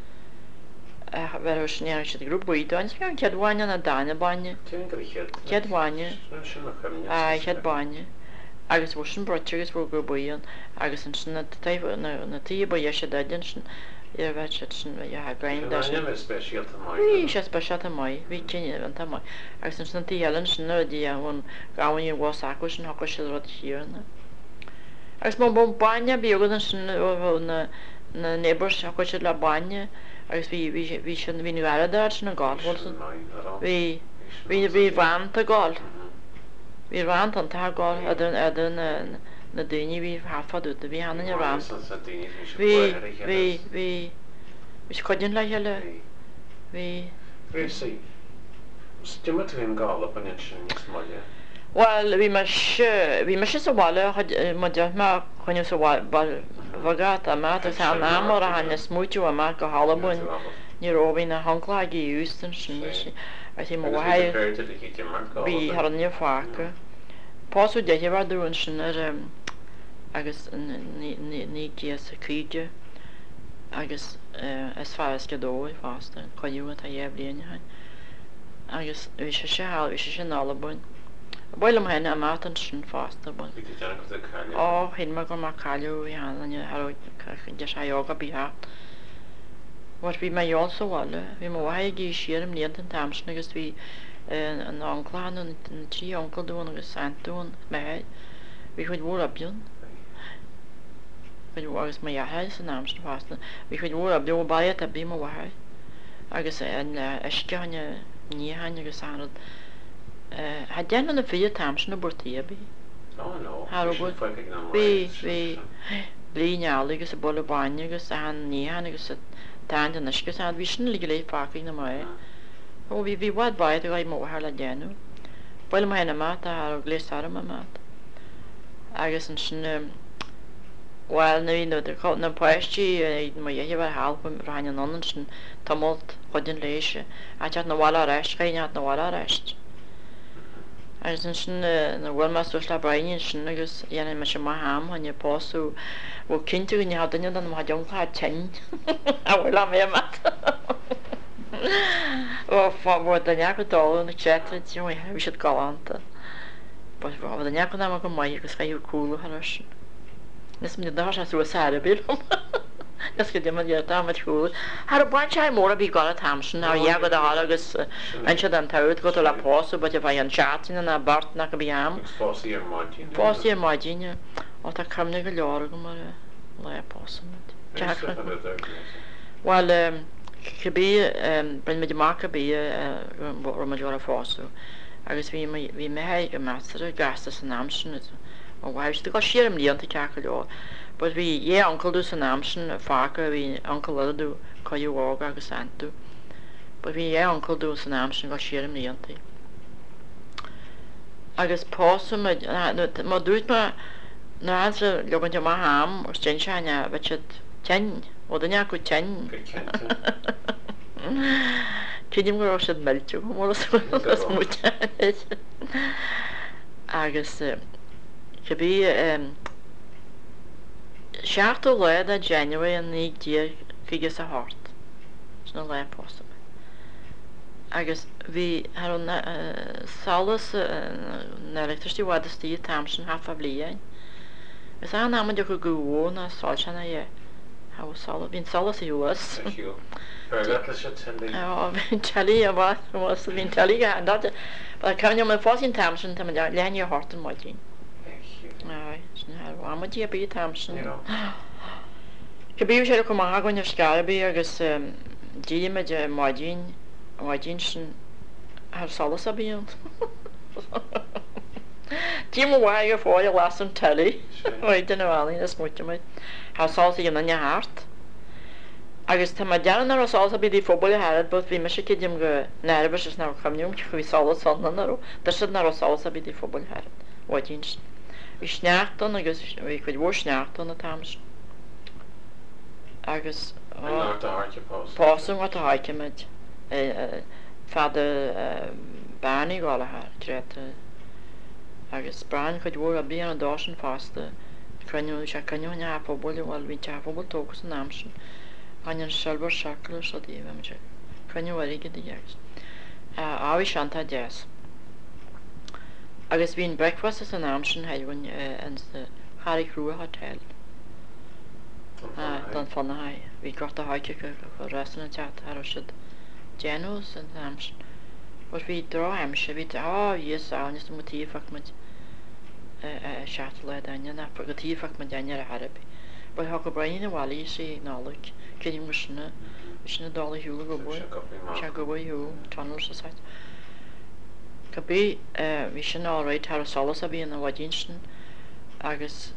Bheit snéan si grúp buíáin an ceadháine na daine baine. Ceadháine cheadbáine. Agus bh sin brotegus bh gur buíon agus an sin na tí ba dhé sé daidan sin bheit se sin grain í sé speisial a mai bhí cinine an mai agus an sin tíhéann sin dí bhn gáhaí bhá acu sin hocha se rud siarna. Agus má b baine bígad an sin na neighbors hocha si le baine agus bhí sin bhí nuadair sin na gáilhil bhí bhhaanta gáil. Bhí rant an tágáil na daine bhí hafaú a bhí anna ran. Bhí coidinn le heile bhí. Stimme tú gála an sin máile? Well, bhí me si sa bháile mu deithme chuine bhagát a má tá námar a haine smúitiú a má go Hallbain ní róhí na hangla í ústan sin má bhí har an fáca. Páú de bhar dún sin agus ní gé a chuide agus is fearras go dói fásta chuú a dhéh líonine agus bhí sé há bhí sé sin nálabuin. Bhil am hena am an sin fásta bun. Á hin mar go mar caiú í hána de joga bíthe. Wat bhí mé jóol sáile, bhí má bhaid í siarm líon an tamsin agus bhí an angláán an trí onkelún agus Santún méid bhí chuid bhór abún. agus mé jahe san námsin fásta. Bhí chuid bhór a bú bailad a bí má bhaid agus an isceanne níhain agus anad. Ha déan na fi tamsin na burtíí bí. Bhí blíneála agus a bolla baine agus an níhan agus tá an isgus an bhí sin lí lé fácaí na mai. ó bhí bhhad baid a gaid móthir le déanú. Bhil mai na mat a gléára a mat. Agus an sin bhil na bhí na poisttí má dhéh hálpam rain an annan sin tamólt chodin léise a teat na bhile reist réineat na bhile reist. Agus an sin na bhfuil me sus le brainn sin agus dhéana me sem mai ham haine páú bh cinnte gon ha daine an má deoncha tein a bhfuil le mé mat. bhór daine go dáú na chétra tí bhí siad galanta. Ba daine go am go maiid agus chaú coolú har sin. Nes mé dá se sú a bí. Nes go dtí dé am cool. Har a baint se mór a bhí gal tamsin a dhéagad á agus an se an taid go le páú, ba a bhaid an chatin na bart na go bhí am. Fáí maidíine á tá cumna go leir go mar le pásamid. Well chubí brin mid mark bí ma leor a fáú. agus bhí méid go meastar a gasta san námsin ó bhhaiste go siarm líonanta cecha leor. But bhí dhé ancailú san námsin a fáca bhí ancailú chuúhága agus Santú. But bhí dhé ancailú san námsin go siarm líonanta. Agus pása má dúit me ná lebann má ham ó stin seine bheit siad tein ó daine acu tein. Cinim go siad meilteú mór mú agus chubí seachtú leid a January an nídí figus a hart sna le pása. Agus bhí salas na electricity wadastí tamsin hafa blian. Is an am de go gohó na sáilsena hín salas i US. Bhín telí a bh hín telí an dat cem me fásin tamsin tá leine hartan maidín. Amadí a bí tamsin. Cebí sé go mágain ar scarabí agus díime de maidín sin ar salas a bíon. Tí bhhaid go fáil las an telí den bhálín is muteid Tá sásaí an nanne háart. Agus tá dean ar sása bí fóbal head, bud bhí me se cidim go nervbes is ná chamniúm chu bhí salas sanarú, Tá si nar sása bí fóbal head bhaidín. Bhí sneachtan agus bhí chuid bhór sneachtan na tamsin. Agus pásan a haiciid fada bannaí gáilethe tréta agus brain chuid bhór a bíon an dásin fásta cruú se cruúne apóbal bhil hí tefóbal tógus an námsin an sebar seaú sa díomh me cruú aige dhégus. Áhí seanta 10. Agus bhín breakfast san námsin hehain an charí cruúa hotel. Don fanna bhí grota haike go restan teat ar siad déanús an námsin. Bud bhí ráimse bhí dhíos ánis mo tíífach mu seaat le daine na go tíífach me daine a Harbí. Ba ha go brain na bhí sé nálaigh céí mu sinna dála hiúla go bhfuil se go bhú tanú sa sait. Go bí bhí sin áráid tar salas a bhí na bhaidín sin agus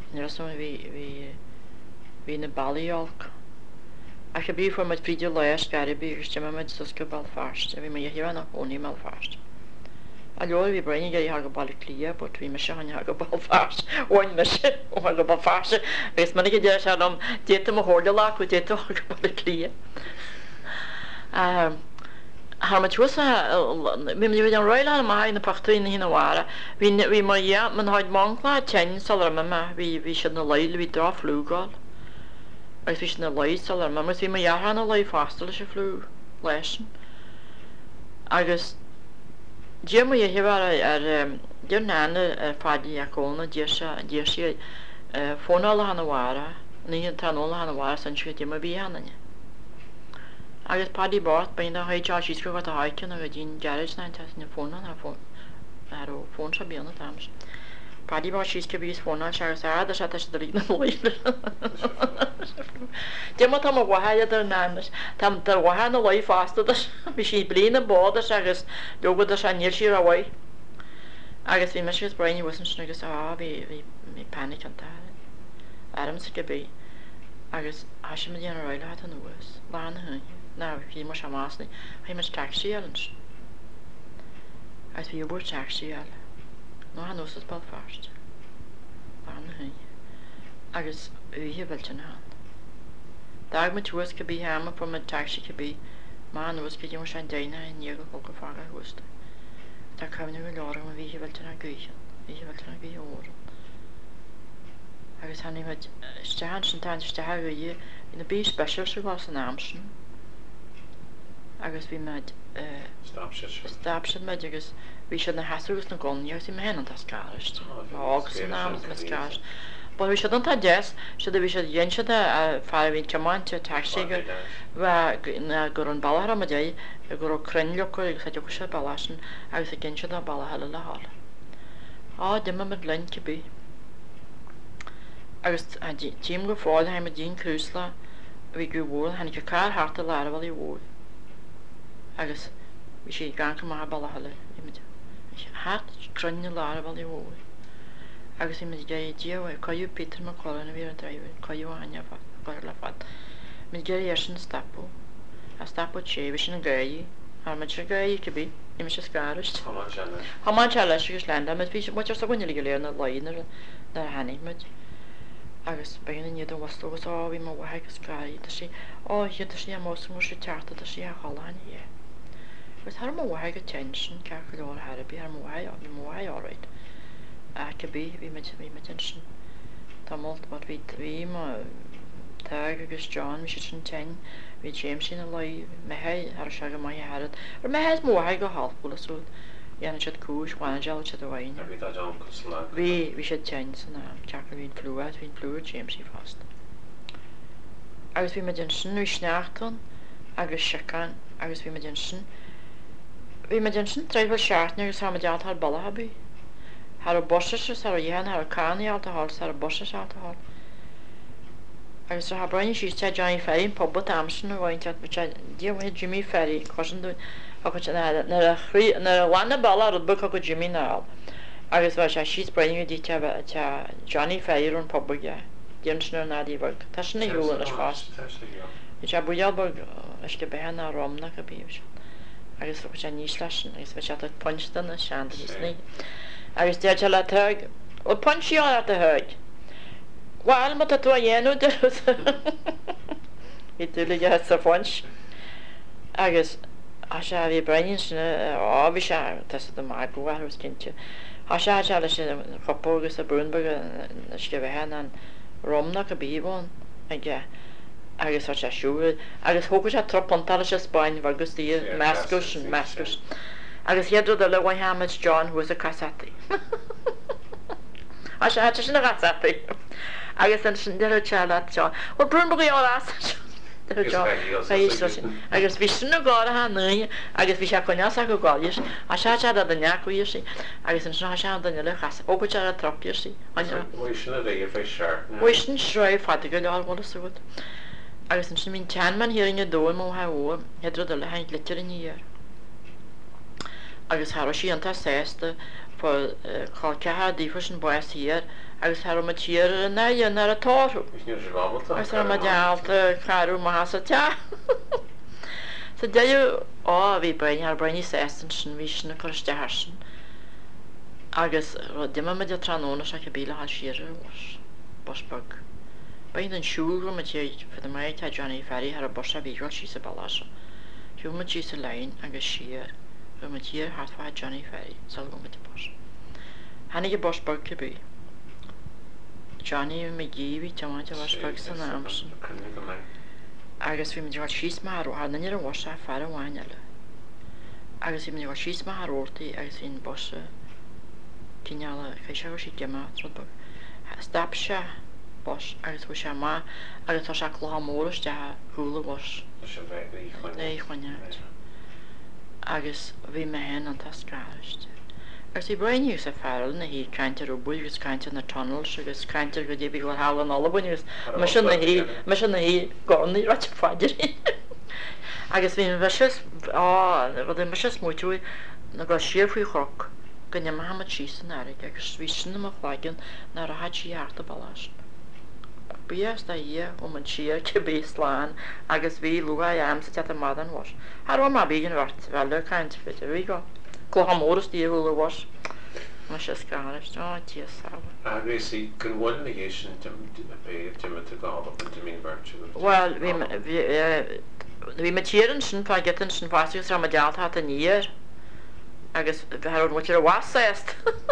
hí na bailíálc. A go bí fu meid fríidir leis Garibí agus te meid sus go Belfast a bhí me dhéar nach óní Belfast. A leor bhí brein gur ha go bailí lia, bud bhí me se ha go Belfast óin me se ó go Belfast agus man go dé se am déta a hórda lá chu déta go bailí lia. Har ma tusa mi an roiile mai na pachtaí hína bhara. Bhí mar man haid mála tein sal me hí si na leile hí dá flúgáil. Agus bhí na leid sal me mar bhí mar jaarhanna lei fastal se flú leisin. Agus Dé mu heh Dé nána fadí acóna dé sé fónála hanna bhara, ní an tanóla hanna bhara san si dé a bhí hanne. Agus padí bát bain a haidá sísco a haicin a dín garage na na fóna ar ó fón sa bíanana tams. Padí bá sísce bhís fóna se a se do lína leile. Dé má tam bhaiad ar nánas, Tam tar bhhahanna lei fásta bhí sí blina bódas agus dogad a se níl sí a bhaid. Agus bhí me gus brein wasan agus bhí panic an tá. Adam sa go bí. Agus has me díana roiile hat an nuas, lána hunne. Na hí mar sem másna, hí mar taxíalans. As bhí búr taxíal. nó han nos bal fast. Lána hunne. Agus uhí bhiltin han. Dag me tuas go bí hama from a taxi go bí, má nuas go dí mar sein déine in nígal go fága hústa. Tá cumna go leir a bhí bhiltin a gúchan, bhí bhiltin a gúí óran. Agus hannig met stehan sin tan steha í in a bí special se glas an amsin. Agus bhí med stapse med agus bhí se na hasúgus na gonne sí me hen an tascarist. Agus an am na scar. Ba bhí se an tá des se bhí se dhése a far hín temáinte taxi gur an ball a dé gur crenleoch agus go se ballasin agus a gin se a ball heile le hall. Á dimime met lein cibí. Agus tíim go fáil haim a dín cruúsla bhí go bhil hanig go cá harta lehil í bhil. Agus bhí sé gan go má ball heile imide. Hat crunne lehil í bhil. Agus imid díh coú Peter mar chona bhí an dreibh coú aine goir le fad. Mi géir ar sin stapú a stapú sé bhí sin an gaí a me se gaí cibí imime se scarist. Tá se leis agus lenda me bhí mu sa bhaine go léir na leinar na hanimid. Agus bein iad an wastógus bhí má bhagus gaí sí hiad sí a mó mu sé teachta a sí a choáin hé. Gus thar má bhathe go tensin ce go leir Harbí ar mhaid a bhí mhaid áráid. A cibí bhí me tensin. Tá molt bad bhí Tag agus John mi sin tein hí James sin a lei methe ar se go mai herad. Ar mehes mórthaid go hallpóla súd dhéana si cúis bháin geall si do bhain. Bhí sé tein san cear hín flúad hín flúir James í fast. Agus bhí me den sin nu sneachtan agus seán agus bhí me den sin. Bhí me den sin treibhil seaartne agus ha me dealt har ballhabí. Har a bosse ar a dhéan ar a cáí alta hall ar a bosse alta hall. Agus ha brein sí te Johnny Ferry pobbal amsin a bhaint díomh Jimmy Ferry cosú na a bhana ball a bu go Jimmy ná. Agus bhar se síos brein dí te Johnny Ferry an pobbage Díannar nádíhag. Tá sin na dúlan is fást. I te bualbag is go behan a romna go bíh. Agus fu sé níos leisin agus bheit se pointstan na sean sní. Agus dé se le tuig ó pointí á a thuig. Bháil má tú a dhéanú de hí tú le sa fáins. Agus a se bhí brein sinna ábhí se do má buhharús cinnte. Tá se lei sin chopógus a Brúnberg go bheithe an romna go bíháin ige agus se siúil agus thugus se troppontal se Spáin bhargus tí meascus an meascus. Agus héadú de le bhain Hamid John was a casati. A se sin a casati. Agus an sin de teala John. Well Brúnberg árás. Agus bhí sinna gáda ha nuí agus bhí se coneas a go gáis a se a den neachhuiir sí agus an se an daine le chas óga te a troppiir sí. Bhui sin sreibh fada go leáil bhla suúd. Agus an sin mín teanman hirinne dóim ó haú hedro de le hain glitir in níar. Agus har sí antá sésta fá cethe dífa sin buas hir agus har ma tíar na dhéanar a táú. Agus ma dealta charú má has a te. Sa déú bhí brein ar brein séstan sin bhí sin na chuiste sin. Agus dima me de tróna se go bíle há siar Bosbog. Bain an siúr ma tí fe méid te Johnny Ferry ar a bosa bhíil sí sa ballasa. Fiúma tí sa lein agus siar go ma tír hatfa Johnny Ferry sal go mit bos. Hannig bos bog cebú. Johnny me gíhí temáinte bos bog san amsan. Agus fi mynd i gael sís mar o hanna nir a wasa far a wain ala. Agus fi mynd i gael sís mar orti agus fi'n bos cyniala chaisio o si gyma trod bog. Stap sia bos agus o sia ma agus o sia cloha môr da hwla bos. Nei chwaniad. Agus fi me hen an tas garist. Agus I brain yw sa ffarl na hi caintir o bwy agus caintir na tunnels agus caintir go debyg o'r hael yn olabwn agus ma sy'n na hi gorni rach ffadir. Agus fi'n fysios fod yn fysios mwy twy na gael sir fwy chroc gyda ma hamad sys yn arig agus fi sy'n yma fflagan na rahad si art y balas. Bias da ia o man sir cybi slan agus fi lwa I am sy'n tata madan was. Har o ma bygyn vart fel y caintir fytir fi go. Cloha môr di hwla was. Ma sy'n sgarist. O, tia sawa. Agus I gynwyn negation dim y gael o dim i'n virtue. Wel, fi ma tírin sy'n pa getan sy'n fasigus ra ma dialt hat yn i'r. Agus har o'n wytir y was est.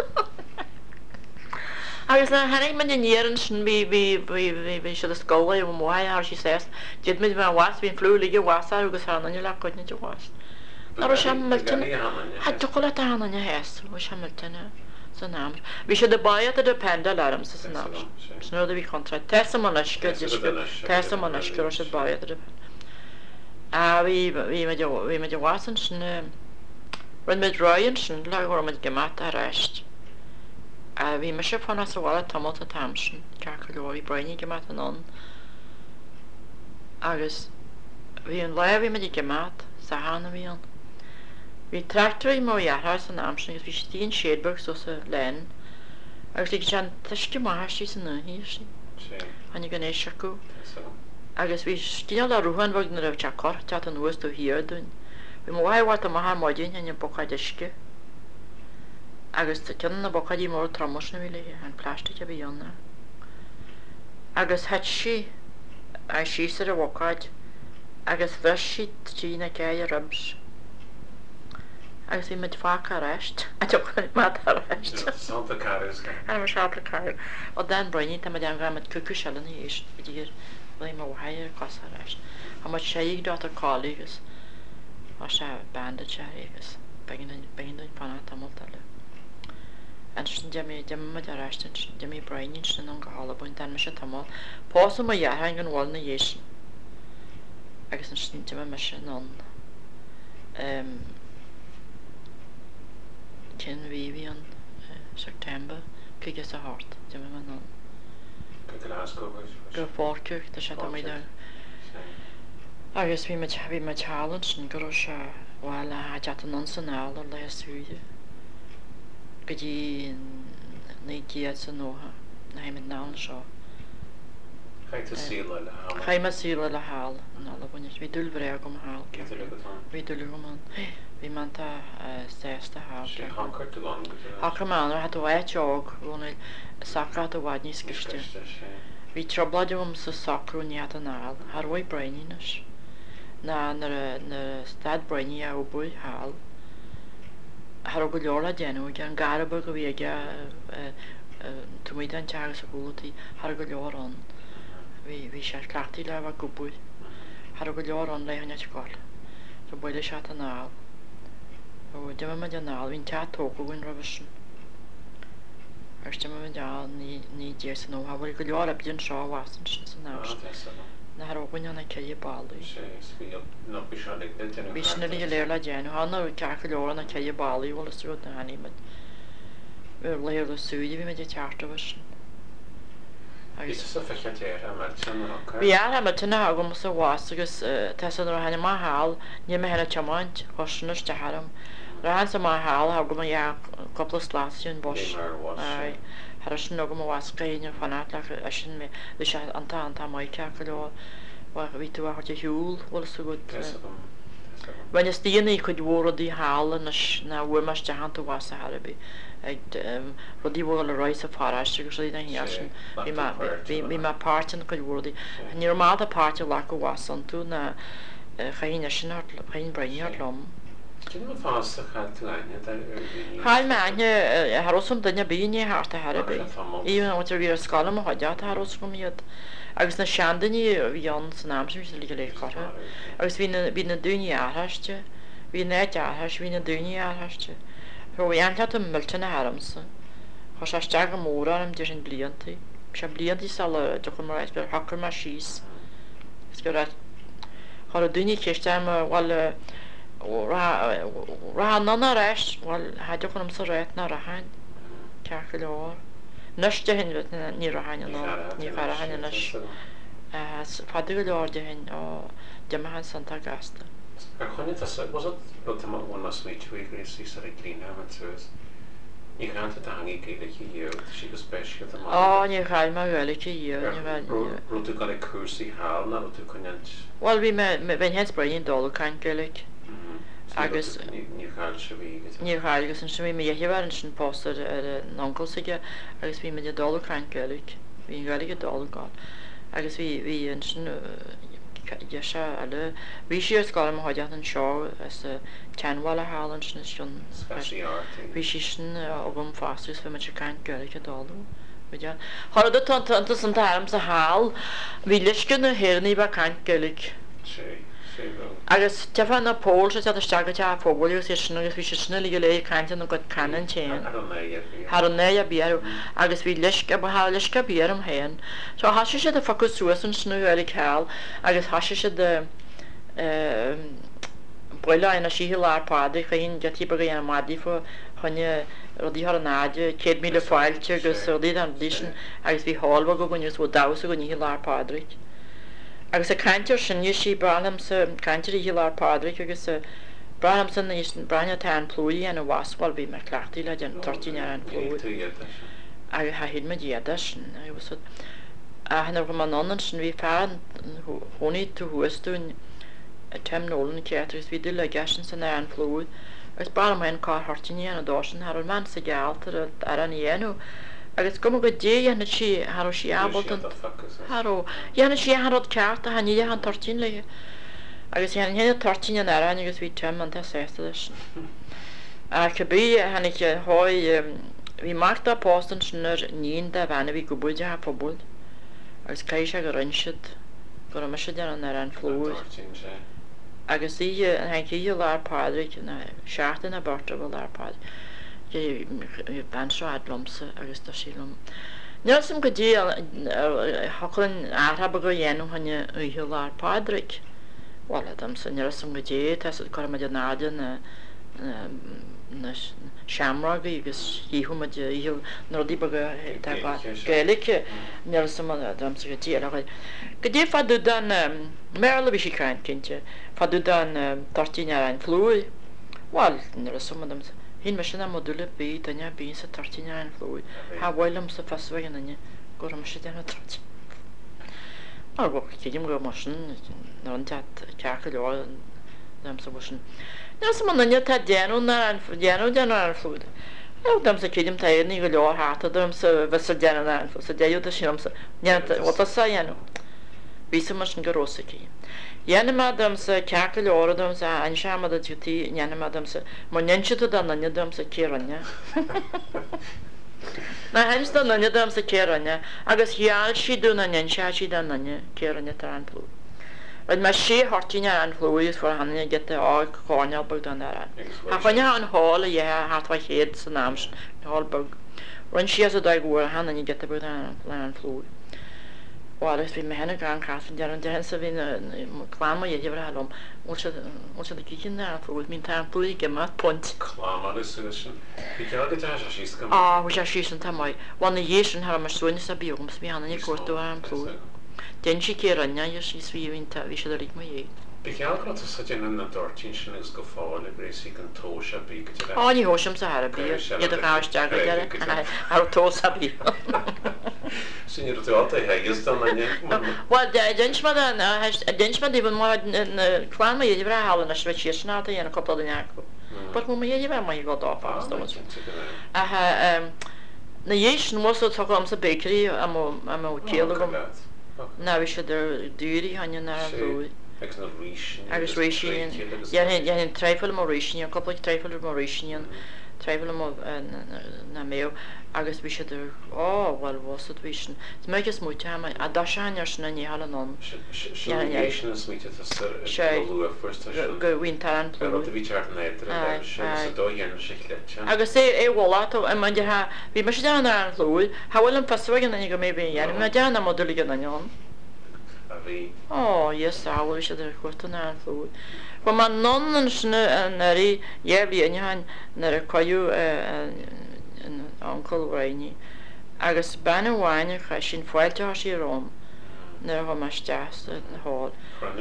Agus na hannig man yn i'r sy'n fi sydd ysgolau o mwai ar si sest. Dyd mynd mewn was, fi'n flw ligi was ar agus har yn ila gwydni ti was. Ar o siam myltyn. Hadw chwla da han yn y hes. O siam myltyn. Sy'n amr. Fi sydd y baiad y dependal arm sy'n amr. Sy'n oedd fi contract. Tesa man ysgyd. Tesa man ysgyd o sydd baiad y dependal. A fi med wasan sy'n rhan med rhaid sy'n lag o'r med gymat ar est. A fi mysio pan as o wala tamot a tamsyn. Cael o fi braini gymat yn on. Agus fi yn lai fi med gymat sa hana fi on. Fi tractor I mo iarhas yn amsyn agus fi styn Shedberg so sa len. Agus lig jan tysgu mahas i sy'n hi sy'n. Han I gan eisiacw. Agus fi styn o rŵhan fod yn rhaid chacor tat yn wys do hir dyn. Fi mwai wat am aha modyn yn boca dysgu. Agus tyn na boca di mor tramos na fi le han plastic a fi yna. Agus het si a si sy'r a wocad. Agus fys si ti na gai a rybs. Agus fi mynd ffac ar est. A diolch yn mad ar est. Salt y caris. Ar ymwys salt y cair. O dan braini tam a dan gael cwcw sial yn hi eist. Ydy'r Fydde ma wahai gos ar est. A ma siaig dot ar coli gus. O sia banded siaig gus. Begin yn panna tamol tala. En sy'n dim ma ar est. Dim I brain sy'n yn gael bwyn dan ma sia tamol. Pos o ma iarhain gan wal na iesin. Agus yn sy'n dim ma sia non. Cyn fi yn September. Cygys a hort. Dim ma non. Glasgow. Go Falkirk, da siad am iddo. Agus fi ma challenge yn gyro sia wala a jat yn ons yn al o'r le swyddi. Gydi neu giad sy'n oha. Na hi mynd nawn sio. Chai ta síl le hal. Chai ma síl le hal. Nala bwynys. Fi dwl breg om hal. Fi dwl om han. Fi man ta sesta hal. Si hankar te lang. Hankar man, had o e jog. Gwne sacra at o wadni sgyrstu. Fi troblad yw sa sacro ni at yn al. Har o'i braini nys. Na stad braini a o bwy hal. Har o gwyliola denu. Gan garabag o fi ega twydan tiag sa gwlwti. Har o gwylior on. Fi siar clarti la fa gwbwy. Har o gwylior on le hynny ti gol. So bwyle siat yn al. O dim yma di yn al. Fi'n ta togo gwyn rafysyn. Ers dim yma di al ni dies yn o. Ha fwyl gwylior a bydyn sio wasyn sy'n nawr. Na har o gwyn yna cei bali. Fi sy'n yli leir la dien. Han o cael gwylior yna cei bali. Wel ysgrifod na hannu. Leir la swyddi fi mynd I teart o fysyn. Is sa fechatier am Martin Rocker? Vi ar am tynna agam sa was agus tesa dra hanna ma hal ni me hena chamant hosnus ta haram. Rahan sa ma hal agam ya couple slashin bosh. Ai harashin agam was qayn fanat la ashin me wish anta mai kakalo wa vi tu har je hul wal so gut. When is die nie could word die halen na we must ja hand to was harabi. Rodi wol a reise faras so die dan hier vi ma parten could word. Ni normal party la ko was on tu na chaine sin chain breine lom. Cyn mae'n ffas y chael tu aine? Chail me harosum dyna bíine hart a harbe. Íon am tar vír skala a hadiat harosum iad. Agus na seandaní bhí an san amsim se lí le chotha. Agus hí na dúine áhaiste, hí net áhas hí na dúine áhaiste. Ro ancha am miltena haramsa. Chos se steag go mór am de sin blianttí. Se blianttí sal do chun mar be hacker mar síos. Gus go Har a dúine ceiste bhil ra nana reis bhil haidir chun am sa réit na rahain cecha leir. Nuiste hin ní rahain ní charahain nus. Fadu go leir de hin ó dehan Santa Gasta. A chuine was it bhil mas méidú Gracie sa glína an tuas. Ní chaanta hangí céile hiú si go spéisiú á ní chail mar bhile hiú Ru tú gan cuasaí há na tú chuint? Well bhí ben hen spraíon dóla caiin golik agus ní chail se bhí ní chailgus an sem mé dhéhhar an sin postar ar an oncolsaige agus bhí me dóla caiin golik hí gaige dóla gáil agus bhí an sin se eile bhí siar sáil am háideach an seo as teanhil a hálan sin sin bhí si sin agam fáús fe me se caiin golik a dóla. Har a tanta san tam sa hál hí leiscin na hirnaí ba caiint golik. Agus tefan na pól se a stagad a fóbal sé sin agus bhí se sinna lí le caiinte nó go canan téan. Har an né a bíarú agus bhí leisce ba há leisce bíar am héan. So hasise sé de facus suasan snú eile ceall agus hasise sé de buile ina síhí lápáda chu hín getí bag ana madí fo chunne rodí har an náide 100 míle fáilte agus rodí an lísin agus bhí hálha go gunnius bh dasa go níhí lápádric. Agus a caiintear sin sí bralam sa caiintear í lápádric agus bralam san brane tá an plúí an bhhasáil bhí me chclaachtaí le an tartíine ar an plúid. Agus ha hid me diaada sin a hanna go man annan sin bhí fearn hónaí tú thuasún tem nólan ceartris bhí le gasin san ar an plúid. Agus bara ma'n cá hartíine an a dásin har an man sa gealtar ar an dhéanú. Agus go go dé dhéanana si har si ábaltan Haró dhéanana si harrod ceart a haní an tartín le. Agus dhéana héanana tartíine ar an agus bhí tem an tá sésta leis. A cabbí hanig háid bhí marta postan sin ar níon de bhena bhí go buide a pobul. Agus caiise go rinsead go me se dean ar an flúid. Agus í an haí lápádric na seaachtain na barta bhil lápád ban seo adlomsa agus tá sílumm. Níl sam go dtí halann áthab go dhéanú haine uhiú lápádric. Well am san níl sam go dtí tá chu me náide na seaamrága agus híhuiid íhil nódí gaalacha níl sam am sa go dtí go dtí fadú dan méla bhí sí caiin cinnte fadú dan tartíine ar an flúid. Well níl sam hín me sinna modúla bí daine bí sa tartíine ar an flúid. Tá bhilm sa fashain nanne go me sé déanana tartí. Mar go céidim go mar sin ná an teat cecha leá am sa sin. Níl sam nanne tá déanú déanú ar an flúid. Dam sa céidim tairní go leá háta dom sa bheitsa déanana ar an flúid sa déú sin sa neanta sa dhéanú. Bhí sa mar sin go rósaí. Dhéanam sa cecha leáradm sa an seaamad a tutí neanam sa mar nenseú an nanedum sa céranne. Na hens an nanedum sa céranne agus heall siadú na nense si an nanne céranne tar an plú. Id me sé hartíine an flúis for hanna get á cháinealbug an ar an. Tá chuine an hála dhéthe hatha chéad san náms hálbug. Run si a daghúir hanna ní get bud le an flúid. Agus bhí me hena gan chafan dear an dehan sa bhín chláma idir halom ó se de cícin na fúid mín tá plúí ge mat pont. Chláma is sin. Bhí cead go sí go. Á bhui sé sí an tamáid. Bhána dhé sin har mar suúine sa bíoms bhí anna cuatú an plúid. Den si cé ranne sí svíhínta bhí se a rí mai dhé. Bhí cead sa déanana na dortín sin is go fáil a Gracie an tó a bí go. Á ní hóisiam sa har bí iad a gáiste go deire ar tó a bí. Sin tú áta hegus an Well densma díban má chláma idir bhre hálan na sve sína dhéana coppla den neú. But mu idir bh mai go dáfá. Na dhé sin mó am sa bakerí am céala gom. Na bhí sé dúirí haine na an bhúid. Agus na rísin. agus réisiíon hin treifil mar réisiíon, coppla treifil mar réisiíon, treifil na mé agus bhí sé bhil was bhí sin. Tá mégus múte a dá seinar sin na níhall an go bhíon talent agus é bhá man bhí mar sé deanna an lúil, hahfuil an fasthagan na go mé bhéon, me deanna modúla an an. Yes, áhfuil sé ar chuirtain an lúil. Ba man non an sinna an airí dhéhlíonhain nar a coú an colhhaine agus ben bhhaine chu sin foiilte sí rám nar a meiste na háil.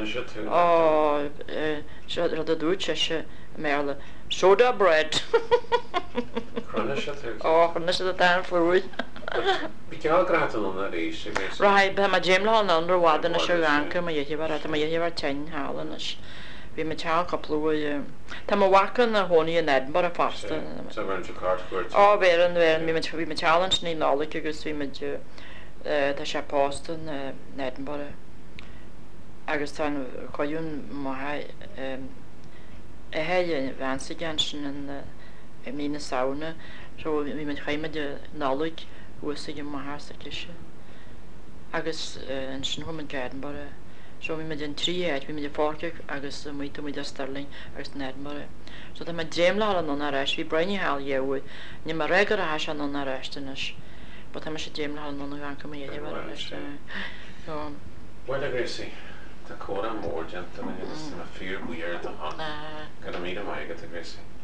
Se rud a dút se méle soda bread chuna se a tan fuúid. Ra be ma James an under wadan a se anca ma dhéhar a dhéhar tein hálan bhí me te coplú Tá wacan na hóí in Edinburgh a fasta bhéan bhí me challenge ní nála agus bhí me tá sé postan na Edinburgh agus tá choún hé bheansa gan sin in mína saona so bhí me chaime de nálaigh uasa go maitha cliise agus an sin thuman Edinburgh so bhí me den tríhéid bhí me de fáce agus muoite mu de Stirling agus na Edinburgh so tá me déimla an an aéis bhí breine hall dhéhfuid ní mar régar a heis an an aréistenis ba tá me sé déimla an an gan go Well Gracie, tá córa mór genta na fear buíar a gan mí a maigad a Gracie.